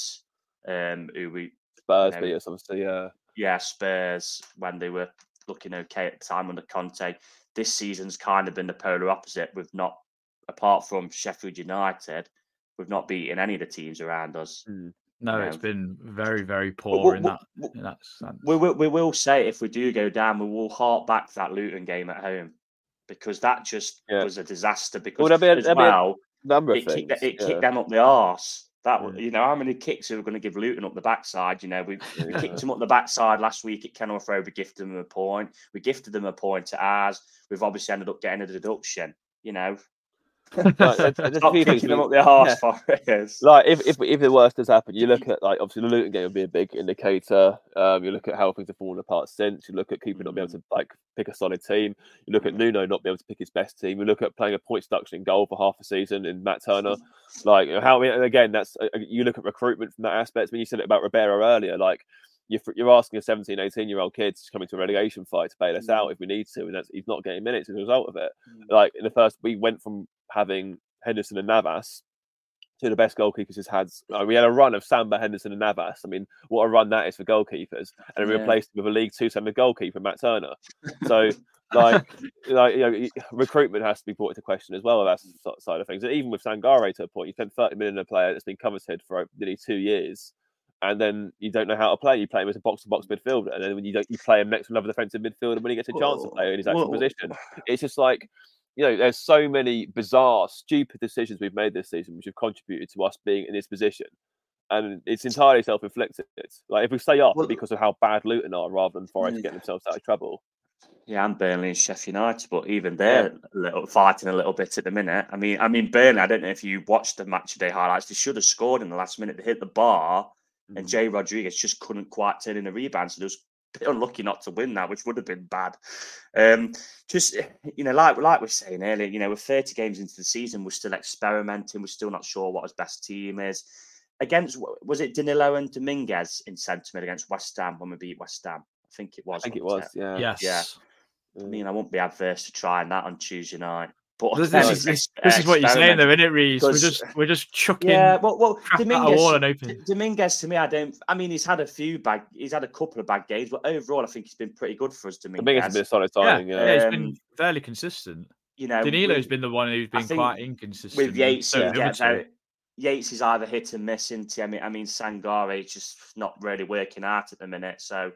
um, who we Spurs you know, beat us, obviously, yeah. Yeah, Spurs, when they were looking okay at the time under Conte. This season's kind of been the polar opposite. We've not, apart from Sheffield United, we've not beaten any of the teams around us. Mm. No, you know. it's been very, very poor Well, in well, that well, in that sense. We will, we will say if we do go down, we will hark back to that Luton game at home, because that just Yeah. was a disaster. Because Well, there'll be a- as there'll be a well, number of it kicked, things, it yeah. kicked them up the arse. That Mm. you know, how many kicks are we going to give Luton up the backside? You know, we, we Yeah. kicked them up the backside last week at Kenilworth Road. We gifted them a point. We gifted them a point at ours. We've obviously ended up getting a deduction. You know, Like, there's, there's a stop few things kicking them we- up the arse yeah. for us. Like if, if if the worst has happened, you look at like obviously the Luton game would be a big indicator. Um, you look at how things have fallen apart since. You look at Cooper not being able to like pick a solid team. You look at Nuno not being able to pick his best team. You look at playing a points deduction in goal for half a season in Matt Turner. Like you know, how and again that's uh, you look at recruitment from that aspect. When you said it about Ribeiro earlier, like you're you're asking a seventeen, eighteen year old kid to come into a relegation fight to bail us out if we need to, and that's he's not getting minutes as a result of it. Like in the first, we went from having Henderson and Navas to the best goalkeepers has had. Uh, we had a run of Samba, Henderson, and Navas. I mean, what a run that is for goalkeepers! And we Yeah. replaced them with a League Two centre goalkeeper, Matt Turner. So, like, like you know, recruitment has to be brought into question as well. That side of things. And even with Sangare, to a point, you spend thirty million on a player that's been coveted for nearly two years, and then you don't know how to play. You play him as a box-to-box midfielder, and then when you don't, you play him next to another defensive midfielder when he gets a chance to play in his actual Well, position. It's just like. You know, there's so many bizarre, stupid decisions we've made this season which have contributed to us being in this position. And it's entirely self-inflicted. Like, if we stay up, Well- because of how bad Luton are rather than Forest Yeah. getting themselves out of trouble. Yeah, and Burnley and Sheffield United, but even they're a little, fighting a little bit at the minute. I mean, I mean Burnley. I don't know if you watched the match of day highlights. They should have scored in the last minute. They hit the bar, and Mm. Jay Rodriguez just couldn't quite turn in the rebound. So they was a bit unlucky not to win that, which would have been bad. Um, just you know, like like we were saying earlier, you know, we're thirty games into the season. We're still experimenting. We're still not sure what his best team is. Against was it Danilo and Dominguez in centre mid against West Ham when we beat West Ham? I think it was. I think it wasn't was, yeah. Yes. Yeah. I mean, I won't be adverse to trying that on Tuesday night. But This, then this, it's is, this, ex- this is what you're saying, though, isn't it, Reece? We're because- just we're just chucking. Yeah, well, well crap at a Dominguez, wall and open. D- Dominguez to me, I don't. I mean, he's had a few bad. He's had a couple of bad games, but overall, I think he's been pretty good for us. Dominguez. Dominguez has been a solid Yeah, signing. yeah, Yeah, he's Um, been fairly consistent. You know, Danilo's with- been the one who's I been think quite inconsistent. with Yates. So yeah, the other two. very- Yates is either hit and miss. Into I mean, I mean, Sangare is just not really working out at the minute. So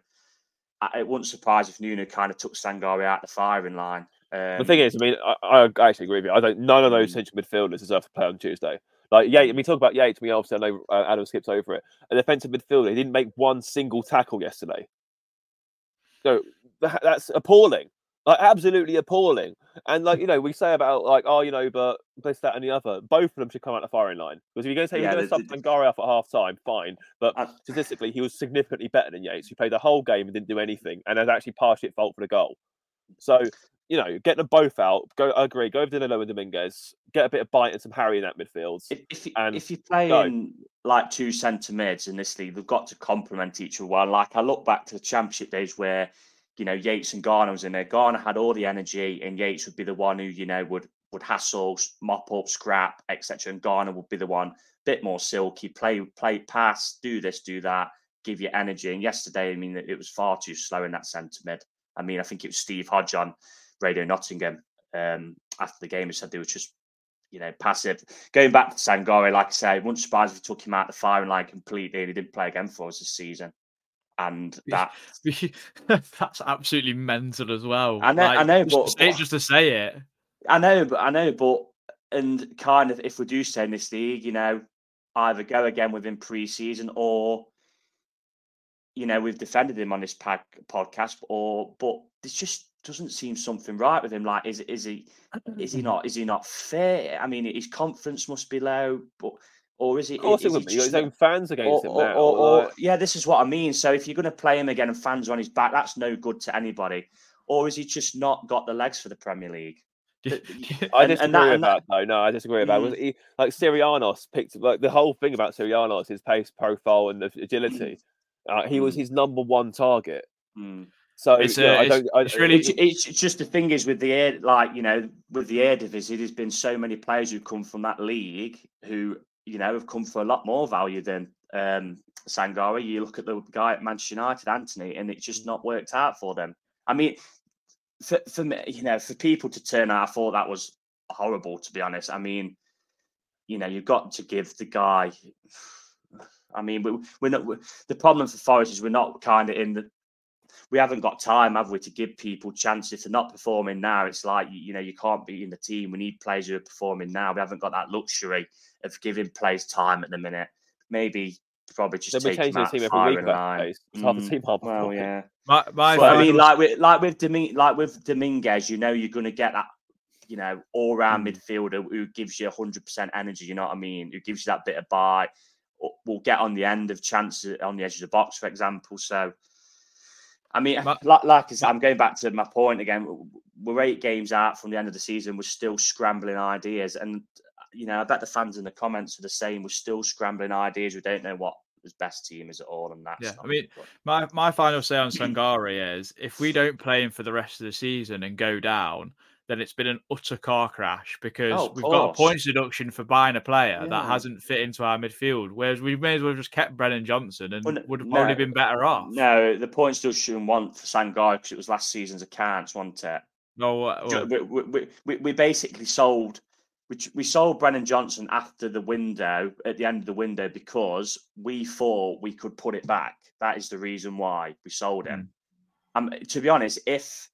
I, it wouldn't surprise if Nuno kind of took Sangare out the firing line. Um, the thing is, I mean, I, I actually agree with you. I don't. None of those Mm. central midfielders deserve to play on Tuesday. Like, yeah, I mean, talk about Yates. We obviously I know uh, Adam skips over it. A defensive midfielder, he didn't make one single tackle yesterday. So that, that's appalling. Like, absolutely appalling. And like, you know, we say about like, oh, you know, but this, that, and the other. Both of them should come out the firing line because if you're going to say Yeah, you're going to the- sub Sangare off at half time, fine. But Uh, statistically, he was significantly better than Yates, who played the whole game and didn't do anything, and has actually partially at fault for the goal. So, you know, get them both out. Go, I agree. Go with Danilo and Dominguez. Get a bit of bite and some Harry in that midfield. If if, you, and if you're playing like two centre mids in this league, they've got to complement each other well. Like I look back to the Championship days where, you know, Yates and Garner was in there. Garner had all the energy, and Yates would be the one who, you know, would would hassle, mop up, scrap, et cetera. And Garner would be the one, bit more silky, play, play, pass, do this, do that, give you energy. And yesterday, I mean, it was far too slow in that centre mid. I mean, I think it was Steve Hodge on Radio Nottingham um, after the game who said they were just, you know, passive. Going back to Sangare, like I say, it wouldn't surprise if we took him out the firing line completely and he didn't play again for us this season. And that that's absolutely mental as well. I know, Like, I know, just but, to say it but just to say it. I know, but I know, but and kind of if we do stay in this league, you know, either go again with him pre-season or, you know, we've defended him on this pod, podcast, or but this just doesn't seem something right with him. Like, is is he is he not is he not fair? I mean, his confidence must be low, but or is he? Of course, is it he would be. You've got his just- own fans against or, him or, now. or, or- like- yeah, this is what I mean. So if you're going to play him again and fans are on his back, that's no good to anybody. Or is he just not got the legs for the Premier League? I And- disagree and with that- and that, though. No, I disagree with that. Mm. Was he, like Sirianos picked like the whole thing about Sirianos, his pace profile and the agility. Uh, he was Mm. his number one target. Mm. So It's, you know, uh, I it's- don't. I, it's really- It's, it's it's just the thing is with the air, like, you know, with the Eredivisie, there's been so many players who come from that league who you know, have come for a lot more value than um, Sangare. You look at the guy at Manchester United, Anthony, and it's just not worked out for them. I mean, for, for me, you know, for people to turn out, I thought that was horrible, to be honest. I mean, you know, you've got to give the guy. I mean, we, we're not. We're, the problem for Forest is we're not kind of in the. We haven't got time, have we, to give people chances. If they're not performing now, it's like, you know, you can't be in the team. We need players who are performing now. We haven't got that luxury of giving players time at the minute. Maybe probably just take them out the firing line. Half the team are well, yeah. My, my but, I mean, like with like with Dominguez, like with Dominguez, you know, you're going to get that, you know, all-round mm. midfielder who gives you one hundred percent energy. You know what I mean? Who gives you that bit of bite. Will get on the end of chances on the edge of the box, for example. So. I mean, like, like I said, I'm going back to my point again. We're eight games out from the end of the season. We're still scrambling ideas. And, you know, I bet the fans in the comments are the same. We're still scrambling ideas. We don't know what his best team is at all. And that's yeah, I mean, my, my final say on Sangare is if we don't play him for the rest of the season and go down, then it's been an utter car crash because oh, we've got a points deduction for buying a player yeah. that hasn't fit into our midfield. Whereas we may as well have just kept Brennan Johnson and well, would have no, probably been better off. No, the points deduction want for Sangare because it was last season's accounts, wasn't it? No, well, we, we, we, we basically sold we, we sold Brennan Johnson after the window, at the end of the window, because we thought we could put it back. That is the reason why we sold him. Mm. Um, to be honest, if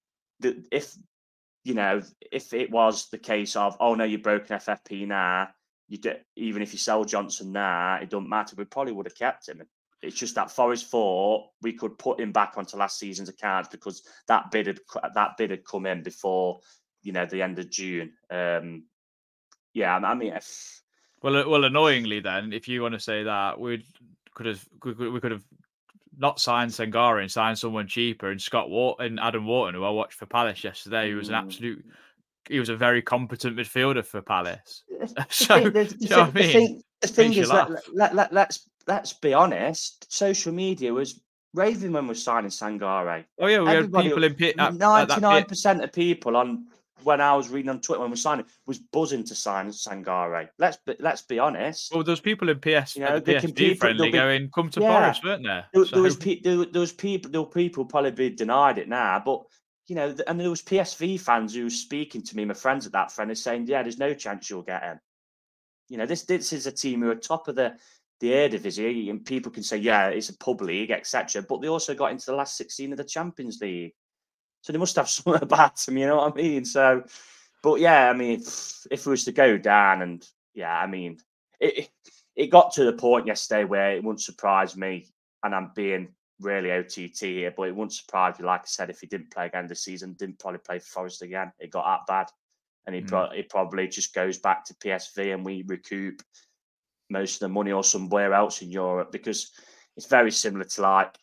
the if you know, if it was the case of, oh no, you've broken F F P now, you do, even if you sell Johnson now, it doesn't matter. We probably would have kept him. It's just that Forest thought we could put him back onto last season's accounts because that bid had that bid had come in before, you know, the end of June. Um, yeah, I mean, if... well, well, annoyingly, then, if you want to say that, we could have we could have. not signed Sangare and signed someone cheaper and Scott Wharton and Adam Wharton, who I watched for Palace yesterday, who was an absolute, he was a very competent midfielder for Palace. So, the, the, you know what I mean? The thing, the thing is, let, let, let, let's let's be honest. Social media was raving when we were signing Sangare. Oh yeah, we Everybody, had people in pit. Ninety-nine percent of people on when I was reading on Twitter when we signed it was buzzing to sign Sangare. Let's be, let's be honest. Well, there's people in P S, you know, the P S G people, friendly be, going, "Come to yeah, Forest," weren't there? There, so. there was pe- there, there was people. There were people probably be denied it now, but you know, and there was P S V fans who were speaking to me. My friends at that friend is saying, "Yeah, there's no chance you'll get him." You know, this this is a team who are top of the the Eredivisie, and people can say, "Yeah, it's a pub league, et cetera" But they also got into the last sixteen of the Champions League, so they must have something about them. You know what I mean? So. But yeah, I mean, if, if it was to go down, and yeah, I mean, it it got to the point yesterday where it wouldn't surprise me, and I'm being really O T T here, but it wouldn't surprise me, like I said, if he didn't play again this season, didn't probably play for Forest again. It got that bad, and he, mm. pro- he probably just goes back to P S V, and we recoup most of the money or somewhere else in Europe, because it's very similar to like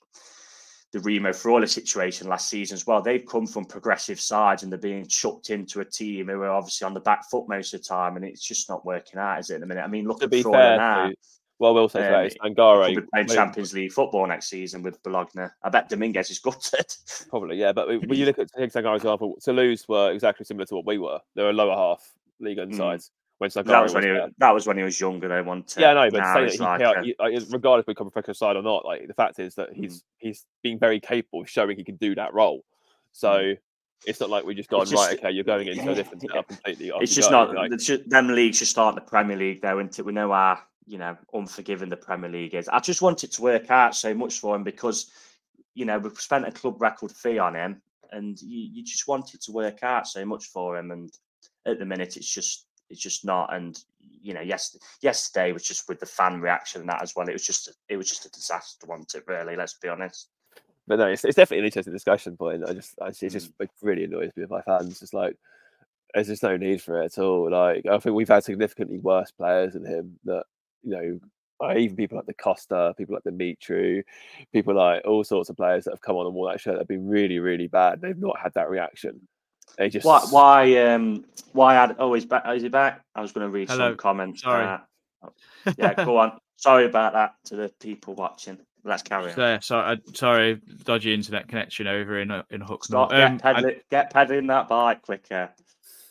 the Remo Freuler situation last season as well. They've come from progressive sides and they're being chucked into a team who are obviously on the back foot most of the time, and it's just not working out, is it, in a minute? I mean, look to at be Freuler fair, now. Well, we'll say um, that is Sangare will be playing Champions League football next season with Bologna. I bet Dominguez is gutted. Probably, yeah. But when you look at Sangare's example, Toulouse were exactly similar to what we were. They were lower half league mm. sides. When that was, was when he was, that was when he was younger. They wanted. Yeah, no, but saying that he like out, a... like, regardless of becoming a professional side or not, like the fact is that he's mm. he's being very capable of showing he can do that role. So mm. it's not like we just gone just, right. Okay, you're going into yeah, a different setup yeah. completely. It's just going, not. like... Just, them leagues should start in the Premier League, though, isn't it? We know how you know unforgiving the Premier League is. I just want it to work out so much for him because you know we've spent a club record fee on him, and you, you just want it to work out so much for him. And at the minute, it's just. It's just not, and you know, yes, yesterday was just with the fan reaction and that as well. It was just, it was just a disaster, wasn't it? Really, let's be honest. But no, it's, it's definitely an interesting discussion point. I just, I, it just it really annoys me with my fans. It's like there's just no need for it at all. Like I think we've had significantly worse players than him. That you know, even people like the Costa, people like the Mitru, people like all sorts of players that have come on and worn that shirt that have been really, really bad. They've not had that reaction. They just why why um why had oh he's back is he back? I was going to read Hello. some comments. Sorry, uh, yeah, go on. Sorry about that to the people watching. Let's carry on. So, sorry, sorry, dodgy internet connection over in in Hucknall. Stop, um, get, peddling, I... get peddling that bike quicker.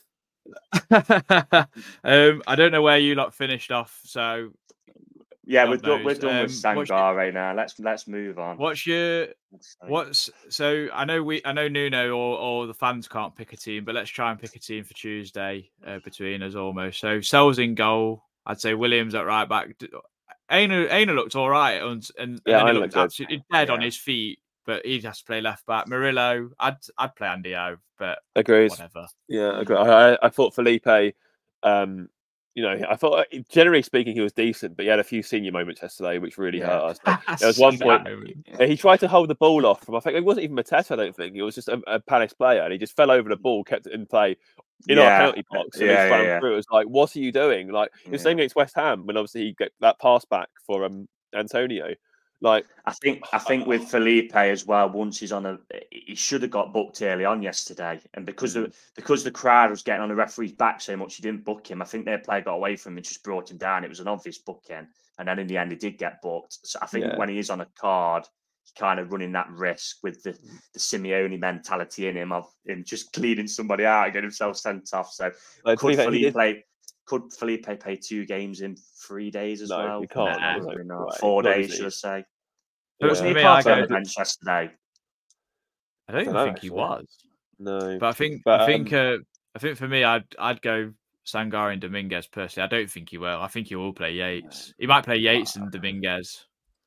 um, I don't know where you lot finished off, so yeah, God we're done. We're knows. done Um, with Sangare now. Let's let's move on. What's your what's so? I know we I know Nuno or or the fans can't pick a team, but let's try and pick a team for Tuesday uh, between us almost. So Sells in goal. I'd say Williams at right back. Aina Aina looked all right, and and, Yeah, and then I he looked looked good. absolutely dead Yeah. on his feet. But he has to play left back. Murillo, I'd I'd play Andy Howe, but Agreed. whatever. Yeah, agree. I, I, I thought Felipe, um, you know, I thought generally speaking he was decent, but he had a few senior moments yesterday which really Yeah. hurt us. Like, there was one point he tried to hold the ball off from. I think it wasn't even Mateta. I don't think it was just a, a Palace player, and he just fell over the ball, kept it in play in Yeah. our penalty box, and Yeah, then yeah, ran yeah. through. It was like, what are you doing? Like it was Yeah. same against West Ham when obviously he get that pass back for um Antonio. Like I think I think with Felipe as well. Once he's on a, he should have got booked early on yesterday, and because Mm-hmm. the because the crowd was getting on the referee's back so much, he didn't book him. I think their player got away from him and just brought him down. It was an obvious booking, and then in the end, he did get booked. So I think Yeah. when he is on a card, he's kind of running that risk with the the Simeone mentality in him of him just cleaning somebody out and getting himself sent off. So Like, could Felipe, he did- Felipe could Felipe play two games in three days as No, well? he can't. Nah. There's no Probably not. way. Four Not days, easy. should I say? But Wasn't for he me, a I part on go- the bench yesterday? I don't even Dunno, think he actually. was. No, But I think But, I think um, uh, I think for me, I'd I'd go Sangare and Dominguez personally. I don't think he will. I think he will play Yates. He might play Yates and Dominguez.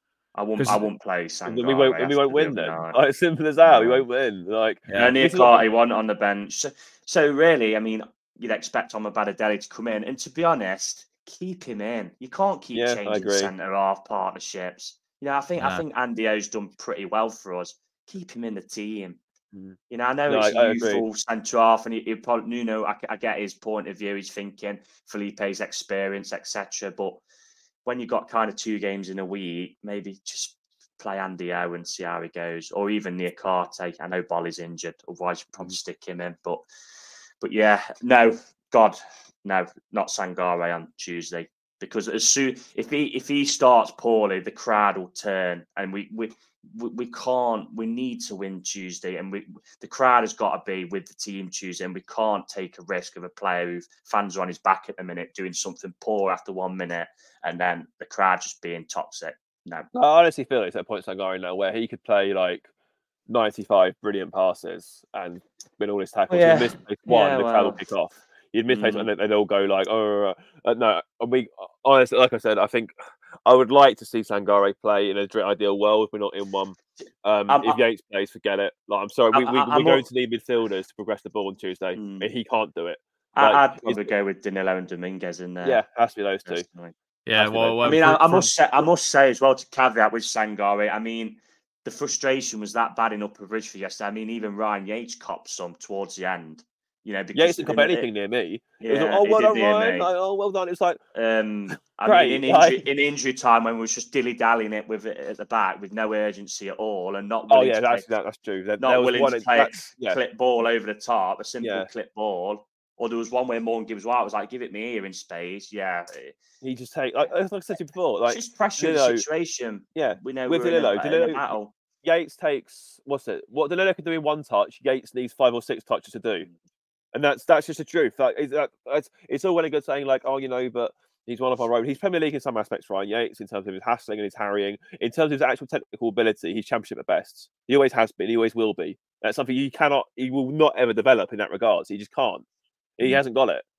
I won't. 'Cause- I won't play Sangare. then we won't. after We won't the win other then. night. Like, simple as that. We No. won't win. Like Yeah. Only a this is what- Carty one on the bench. So, so really, I mean, you'd expect Amabadadeli to come in, and to be honest, keep him in. You can't keep Yeah, I changing agree. centre half partnerships. You know, I think I Nah. think Andy O's done pretty well for us. Keep him in the team. Mm. You know, I know No, it's I- I a agree. youthful centre half, and he, he probably, Nuno, I, I get his point of view. He's thinking Felipe's experience, et cetera. But when you've got kind of two games in a week, maybe just play Andy O and see how he goes, or even Niakate. I know Bolly's injured, otherwise you'd probably stick him in. But, but yeah, no, God, no, not Sangare on Tuesday, because as soon if he if he starts poorly, the crowd will turn, and we we. We, we can't. We need to win Tuesday, and we the crowd has got to be with the team Tuesday, and we can't take a risk of a player who fans are on his back at the minute doing something poor after one minute, and then the crowd just being toxic. No, I honestly feel it's at a point Sangare now where he could play like ninety-five brilliant passes and win all his tackles. Yeah. He'd miss place one, Yeah, the crowd will well. kick off. You'd miss place Mm. one, and they'd all go like, "Oh, uh, no." We honestly, like I said, I think I would like to see Sangare play in a dr- ideal world. We're not in one. Um, I'm- if Yates plays, forget it. Like, I'm sorry, we, I- we, I- we're I'm going all- to need midfielders to progress the ball on Tuesday. Mm. He can't do it. Like, I, I'd he's- probably go with Danilo and Dominguez in there. yeah, has to be those two. personally. Yeah, That's well, good. well I mean, I, for- I for- must say, I must say as well to caveat with Sangare. I mean, the frustration was that bad in Upper Bridgeford yesterday. I mean, even Ryan Yates copped some towards the end. You know, because Yates didn't in- come anything near me. It was Yeah, like, oh, he well did done, near Ryan. me. Like, oh, well done. It's like, Um, I Great, mean, in injury, like- in injury time when we was just dilly dallying it with it at the back with no urgency at all, and not oh willing yeah, to that's play, that, that's true. There, not there was willing one. to in- play that's- a yeah, clip ball over the top, a simple Yeah. clip ball. Or there was one where Morgan Gibbs White was like, "Give it me here in space." Yeah, he just take like, like I said to you before, like it's just pressure Danilo- the situation. yeah, We know with we're in a, Danilo, in a Danilo- battle. Yates takes what's it? What Danilo can do in one touch, Yates needs five or six touches to do, and that's that's just the truth. Like, it's, that, it's, it's all well and good saying like, oh, you know, but he's one of our own. He's Premier League in some aspects, Ryan Yates, in terms of his hassling and his harrying. In terms of his actual technical ability, he's Championship at best. He always has been. He always will be. That's something you cannot, he will not ever develop in that regard. He just can't. He Mm. hasn't got it.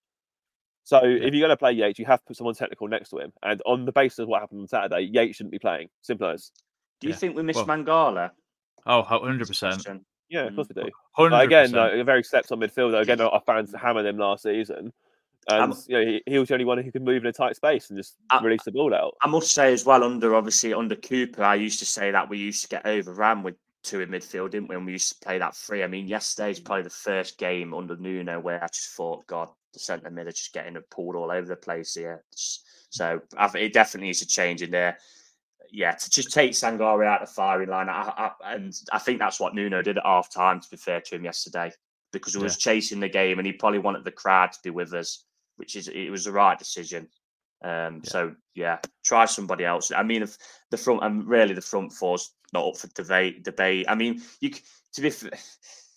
So if you're going to play Yates, you have to put someone technical next to him. And on the basis of what happened on Saturday, Yates shouldn't be playing. Simple as. Do you Yeah. think we miss Well, Mangala? Oh, one hundred percent. Question. Yeah, of Mm. course we do. one Like, hundred again, percent. like, a very slept on midfielder. Again, our fans hammered him last season. And I'm- you know, he, he was the only one who could move in a tight space and just I- release the ball out. I must say as well, under obviously under Cooper, I used to say that we used to get overran with two in midfield, didn't we? And we used to play that free. I mean, yesterday's probably the first game under Nuno where I just thought, God, the centre mid are just getting pulled all over the place here. So I think it definitely needs a change in there. Yeah, to just take Sangare out of the firing line, I, I, and I think that's what Nuno did at half time. To be fair to him yesterday, because he was chasing the game and he probably wanted the crowd to be with us, which is it was the right decision. Um, Yeah. So yeah, try somebody else. I mean, if the front and really the front four's not up for debate. Debate. I mean, you c- to be f-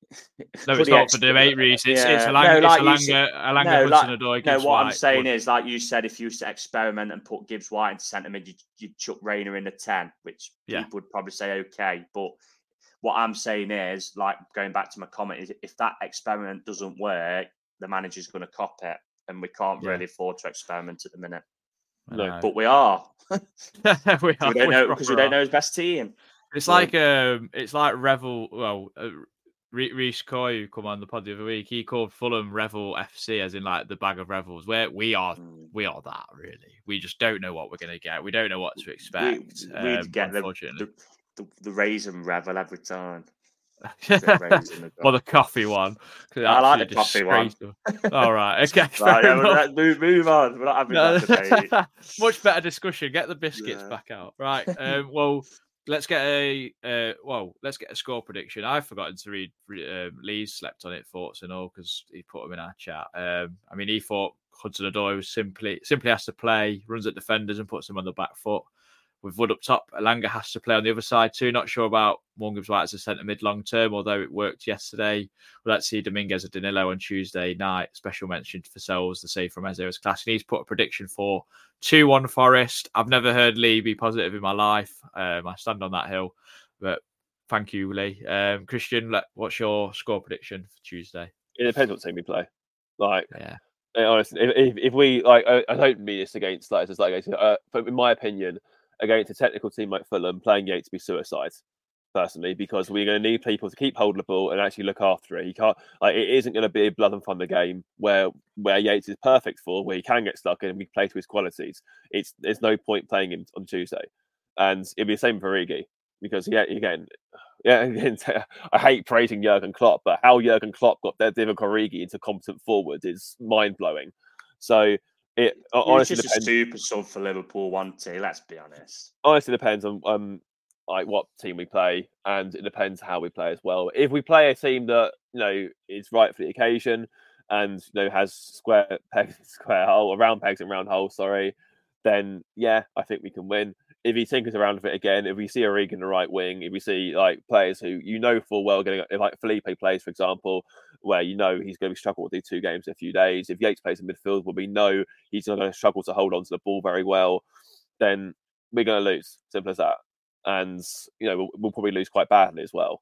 No, it's not for debate, Reese. It's, yeah. it's Alanga, no, like it's Alanga, Alanga no, Hudson-Odoi, like, Gibbs no, what White. I'm saying would... is, like you said, if you used to experiment and put Gibbs White into centre mid, you'd, you'd chuck Rayner in the ten, which yeah. people would probably say okay. But what I'm saying is, like going back to my comment, is if that experiment doesn't work, the manager's going to cop it, and we can't yeah. really afford to experiment at the minute. No, but we are. we are. We don't know because we don't know his best team. It's yeah. like um, it's like Revel. Well, uh, Reece Coy, who come on the pod the other week, he called Fulham Revel F C, as in like the bag of revels. Where we are, mm. we are that really. We just don't know what we're going to get. We don't know what to expect. We, we'd um, get the, the, the the raisin Revel every time. Well, the coffee one. I like the coffee one. All right, okay. Right, yeah, let's move, move on. We're not having no. that debate. Much better discussion. Get the biscuits yeah. back out. Right. Um, well, let's get a uh, well. Let's get a score prediction. I've forgotten to read um, Lee's slept on it thoughts and all because he put them in our chat. Um, I mean, he thought Hudson-Odoi was simply simply has to play, runs at defenders and puts them on the back foot. With Wood up top, Alanga has to play on the other side too. Not sure about Morgan Gibbs White as a centre mid long term, although it worked yesterday. Well, let's see Dominguez or Danilo on Tuesday night. Special mention for Sells, the save from Eze's class. And he's put a prediction for two one Forest. I've never heard Lee be positive in my life. Um, I stand on that hill. But thank you, Lee. Um, Christian, what's your score prediction for Tuesday? It depends what team we play. Like, yeah. Honestly, if, if we like, I, I don't mean this against like, it's like against, uh, but in my opinion, against a technical team like Fulham, playing Yates would be suicide, personally, because we're going to need people to keep hold of the ball and actually look after it. You can't, like, it isn't going to be a blood and thunder game where where Yates is perfect for, where he can get stuck in and we play to his qualities. It's there's no point playing him on Tuesday, and it'll be the same for Origi because yeah, again, yeah, again, I hate praising Jurgen Klopp, but how Jurgen Klopp got their Divock Origi into competent forward is mind blowing. So. It honestly just depends. A stupid sub for Liverpool, one T. Let's be honest. Honestly, depends on um like what team we play, and it depends how we play as well. If we play a team that you know is right for the occasion and you know has square pegs, square hole, round pegs and round holes, sorry, then yeah, I think we can win. If he tinkers around with it again, if we see Origi in the right wing, if we see like players who you know full well getting, if like Felipe plays, for example, where you know he's going to struggle to do two games in a few days. If Yates plays in midfield, where we know he's not going to struggle to hold on to the ball very well, then we're going to lose. Simple as that. And you know we'll, we'll probably lose quite badly as well.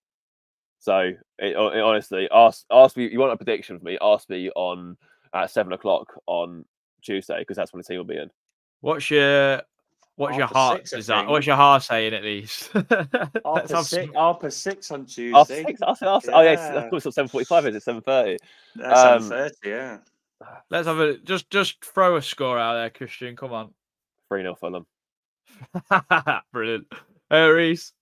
So it, it, honestly, ask ask me. You want a prediction from me? Ask me on at seven o'clock on Tuesday because that's when the team will be in. What's your What's your heart six, desire? What's your heart saying at least? After six, after six on Tuesday. After six, after, after, yeah. Oh yeah, of course it's seven forty-five. Is it seven thirty? Um, seven thirty. Yeah. Let's have a just just throw a score out there, Christian. Come on. Three nil Fulham. Brilliant, uh, Reese.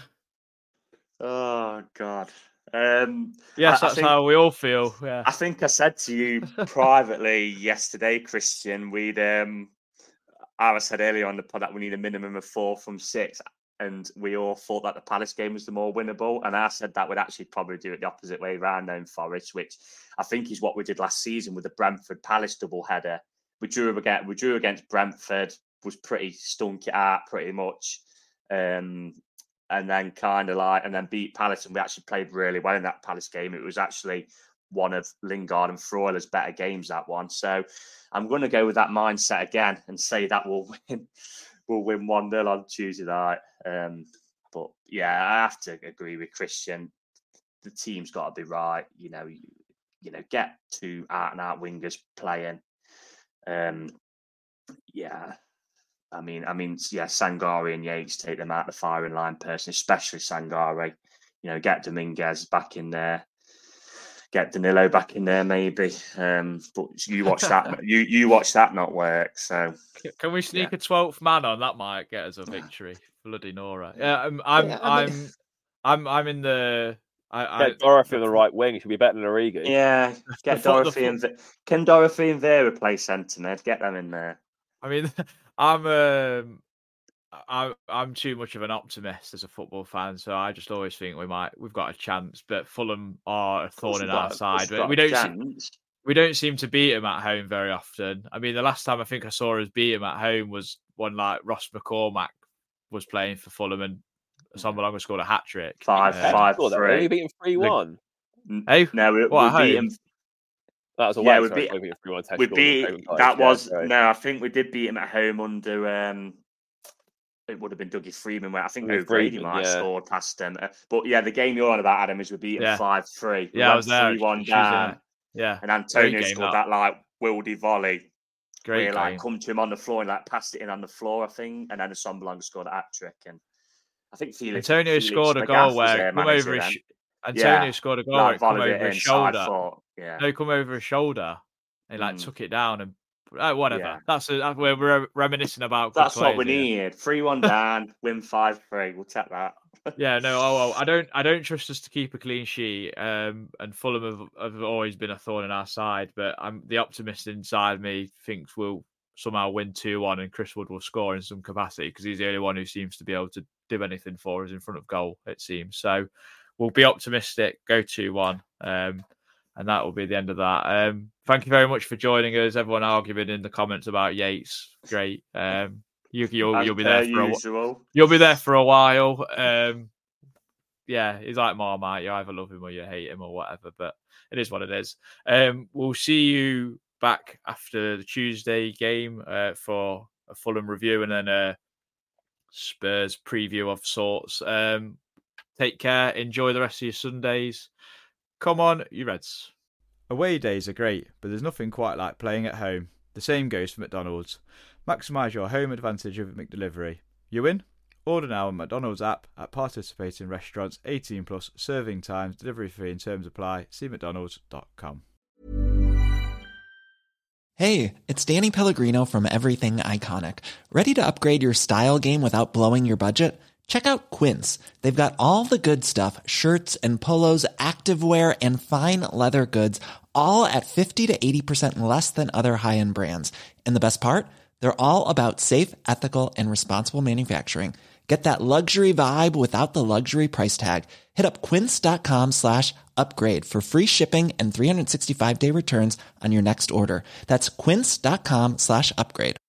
Oh God. Um, yes, I, that's I think, how we all feel. Yeah. I think I said to you privately yesterday, Christian, we'd um. I said earlier on the pod that we need a minimum of four from six, and we all thought that the Palace game was the more winnable. And I said that we'd actually probably do it the opposite way around now in Forest, which I think is what we did last season with the Brentford Palace double header. We drew against we drew against Brentford, was pretty stunk it out pretty much, um, and then kind of like and then beat Palace, and we actually played really well in that Palace game. It was actually one of Lingard and Freuler's better games, that one. So I'm going to go with that mindset again and say that we'll win. We'll win one nil on Tuesday night. Um, but yeah, I have to agree with Christian. The team's got to be right. You know, you, you know, get two out and out wingers playing. Um, yeah, I mean, I mean, yeah, Sangare and Yates take them out the firing line, personally, especially Sangare. You know, get Dominguez back in there. Get Danilo back in there, maybe. Um, but you watch that. you you watch that not work. So can we sneak yeah. a twelfth man on? That might get us a victory. Bloody Nora. Yeah, I'm. I'm. Yeah, I mean... I'm. I'm in the. I, get I, Dorothy on the right wing. It should be better than Origi. Yeah. Get Dorothy and can Dorothy and Vera play centre mid? Get them in there. I mean, I'm. Um, I, I'm too much of an optimist as a football fan, so I just always think we might we've got a chance. But Fulham are a thorn in our side. But we don't see, we don't seem to beat them at home very often. I mean, the last time I think I saw us beat them at home was when like Ross McCormack was playing for Fulham and Son Malonga scored a hat trick. Five, uh, five, three. You beat them three one. Hey, no, we, what, we beat him. That was a yeah, way. we Sorry, beat. we, we, we beat that yeah, was sorry. no. I think we did beat him at home under. Um, it would have been Dougie Freeman, where I think Dougie O'Grady Freeman, might have yeah. scored past him. Uh, But yeah, the game you're on about, Adam, is we beat him Yeah. five three. We Yeah, I went was there. three one She was in down, it. Yeah. and Antonio Great game, scored that. that like wildy volley. Great where, like game. come to him on the floor and like passed it in on the floor, I think, and then Assombalonga scored a hat trick. And I think Felix Antonio Felix scored a Magath goal was where their come manager over his. then. Sh- Antonio Yeah. scored a goal Like, where it come volleyed it over his in, shoulder. side foot. Yeah. No, come over his shoulder and like Mm. took it down and uh, whatever. Yeah. That's a, that's where we're reminiscing about. good That's what we players here. need. Three one down, win five three. We'll take that. Yeah, no, oh, oh, I don't, I don't trust us to keep a clean sheet. Um, and Fulham have, have always been a thorn in our side, but I'm the optimist inside me thinks we'll somehow win two one, and Chris Wood will score in some capacity because he's the only one who seems to be able to do anything for us in front of goal. It seems so. We'll be optimistic. Go two one, um, and that will be the end of that. Um, thank you very much for joining us. Everyone arguing in the comments about Yates, great. Um, You, you'll As you'll be there per for a, usual. you'll be there for a while. Um, yeah, he's like Marmite. You either love him or you hate him or whatever. But it is what it is. Um, we'll see you back after the Tuesday game uh, for a Fulham review and then a Spurs preview of sorts. Um, take care. Enjoy the rest of your Sundays. Come on, you Reds. Away days are great, but there's nothing quite like playing at home. The same goes for McDonald's. Maximise your home advantage with McDelivery. You in? Order now on McDonald's app at participating restaurants. Eighteen plus. Serving times, delivery fee and terms apply. See mcdonalds dot com. Hey, it's Danny Pellegrino from Everything Iconic. Ready to upgrade your style game without blowing your budget? Check out Quince. They've got all the good stuff, shirts and polos, activewear and fine leather goods, all at fifty to eighty percent less than other high-end brands. And the best part? They're all about safe, ethical, and responsible manufacturing. Get that luxury vibe without the luxury price tag. Hit up quince.com slash upgrade for free shipping and three sixty-five day returns on your next order. That's quince.com slash upgrade.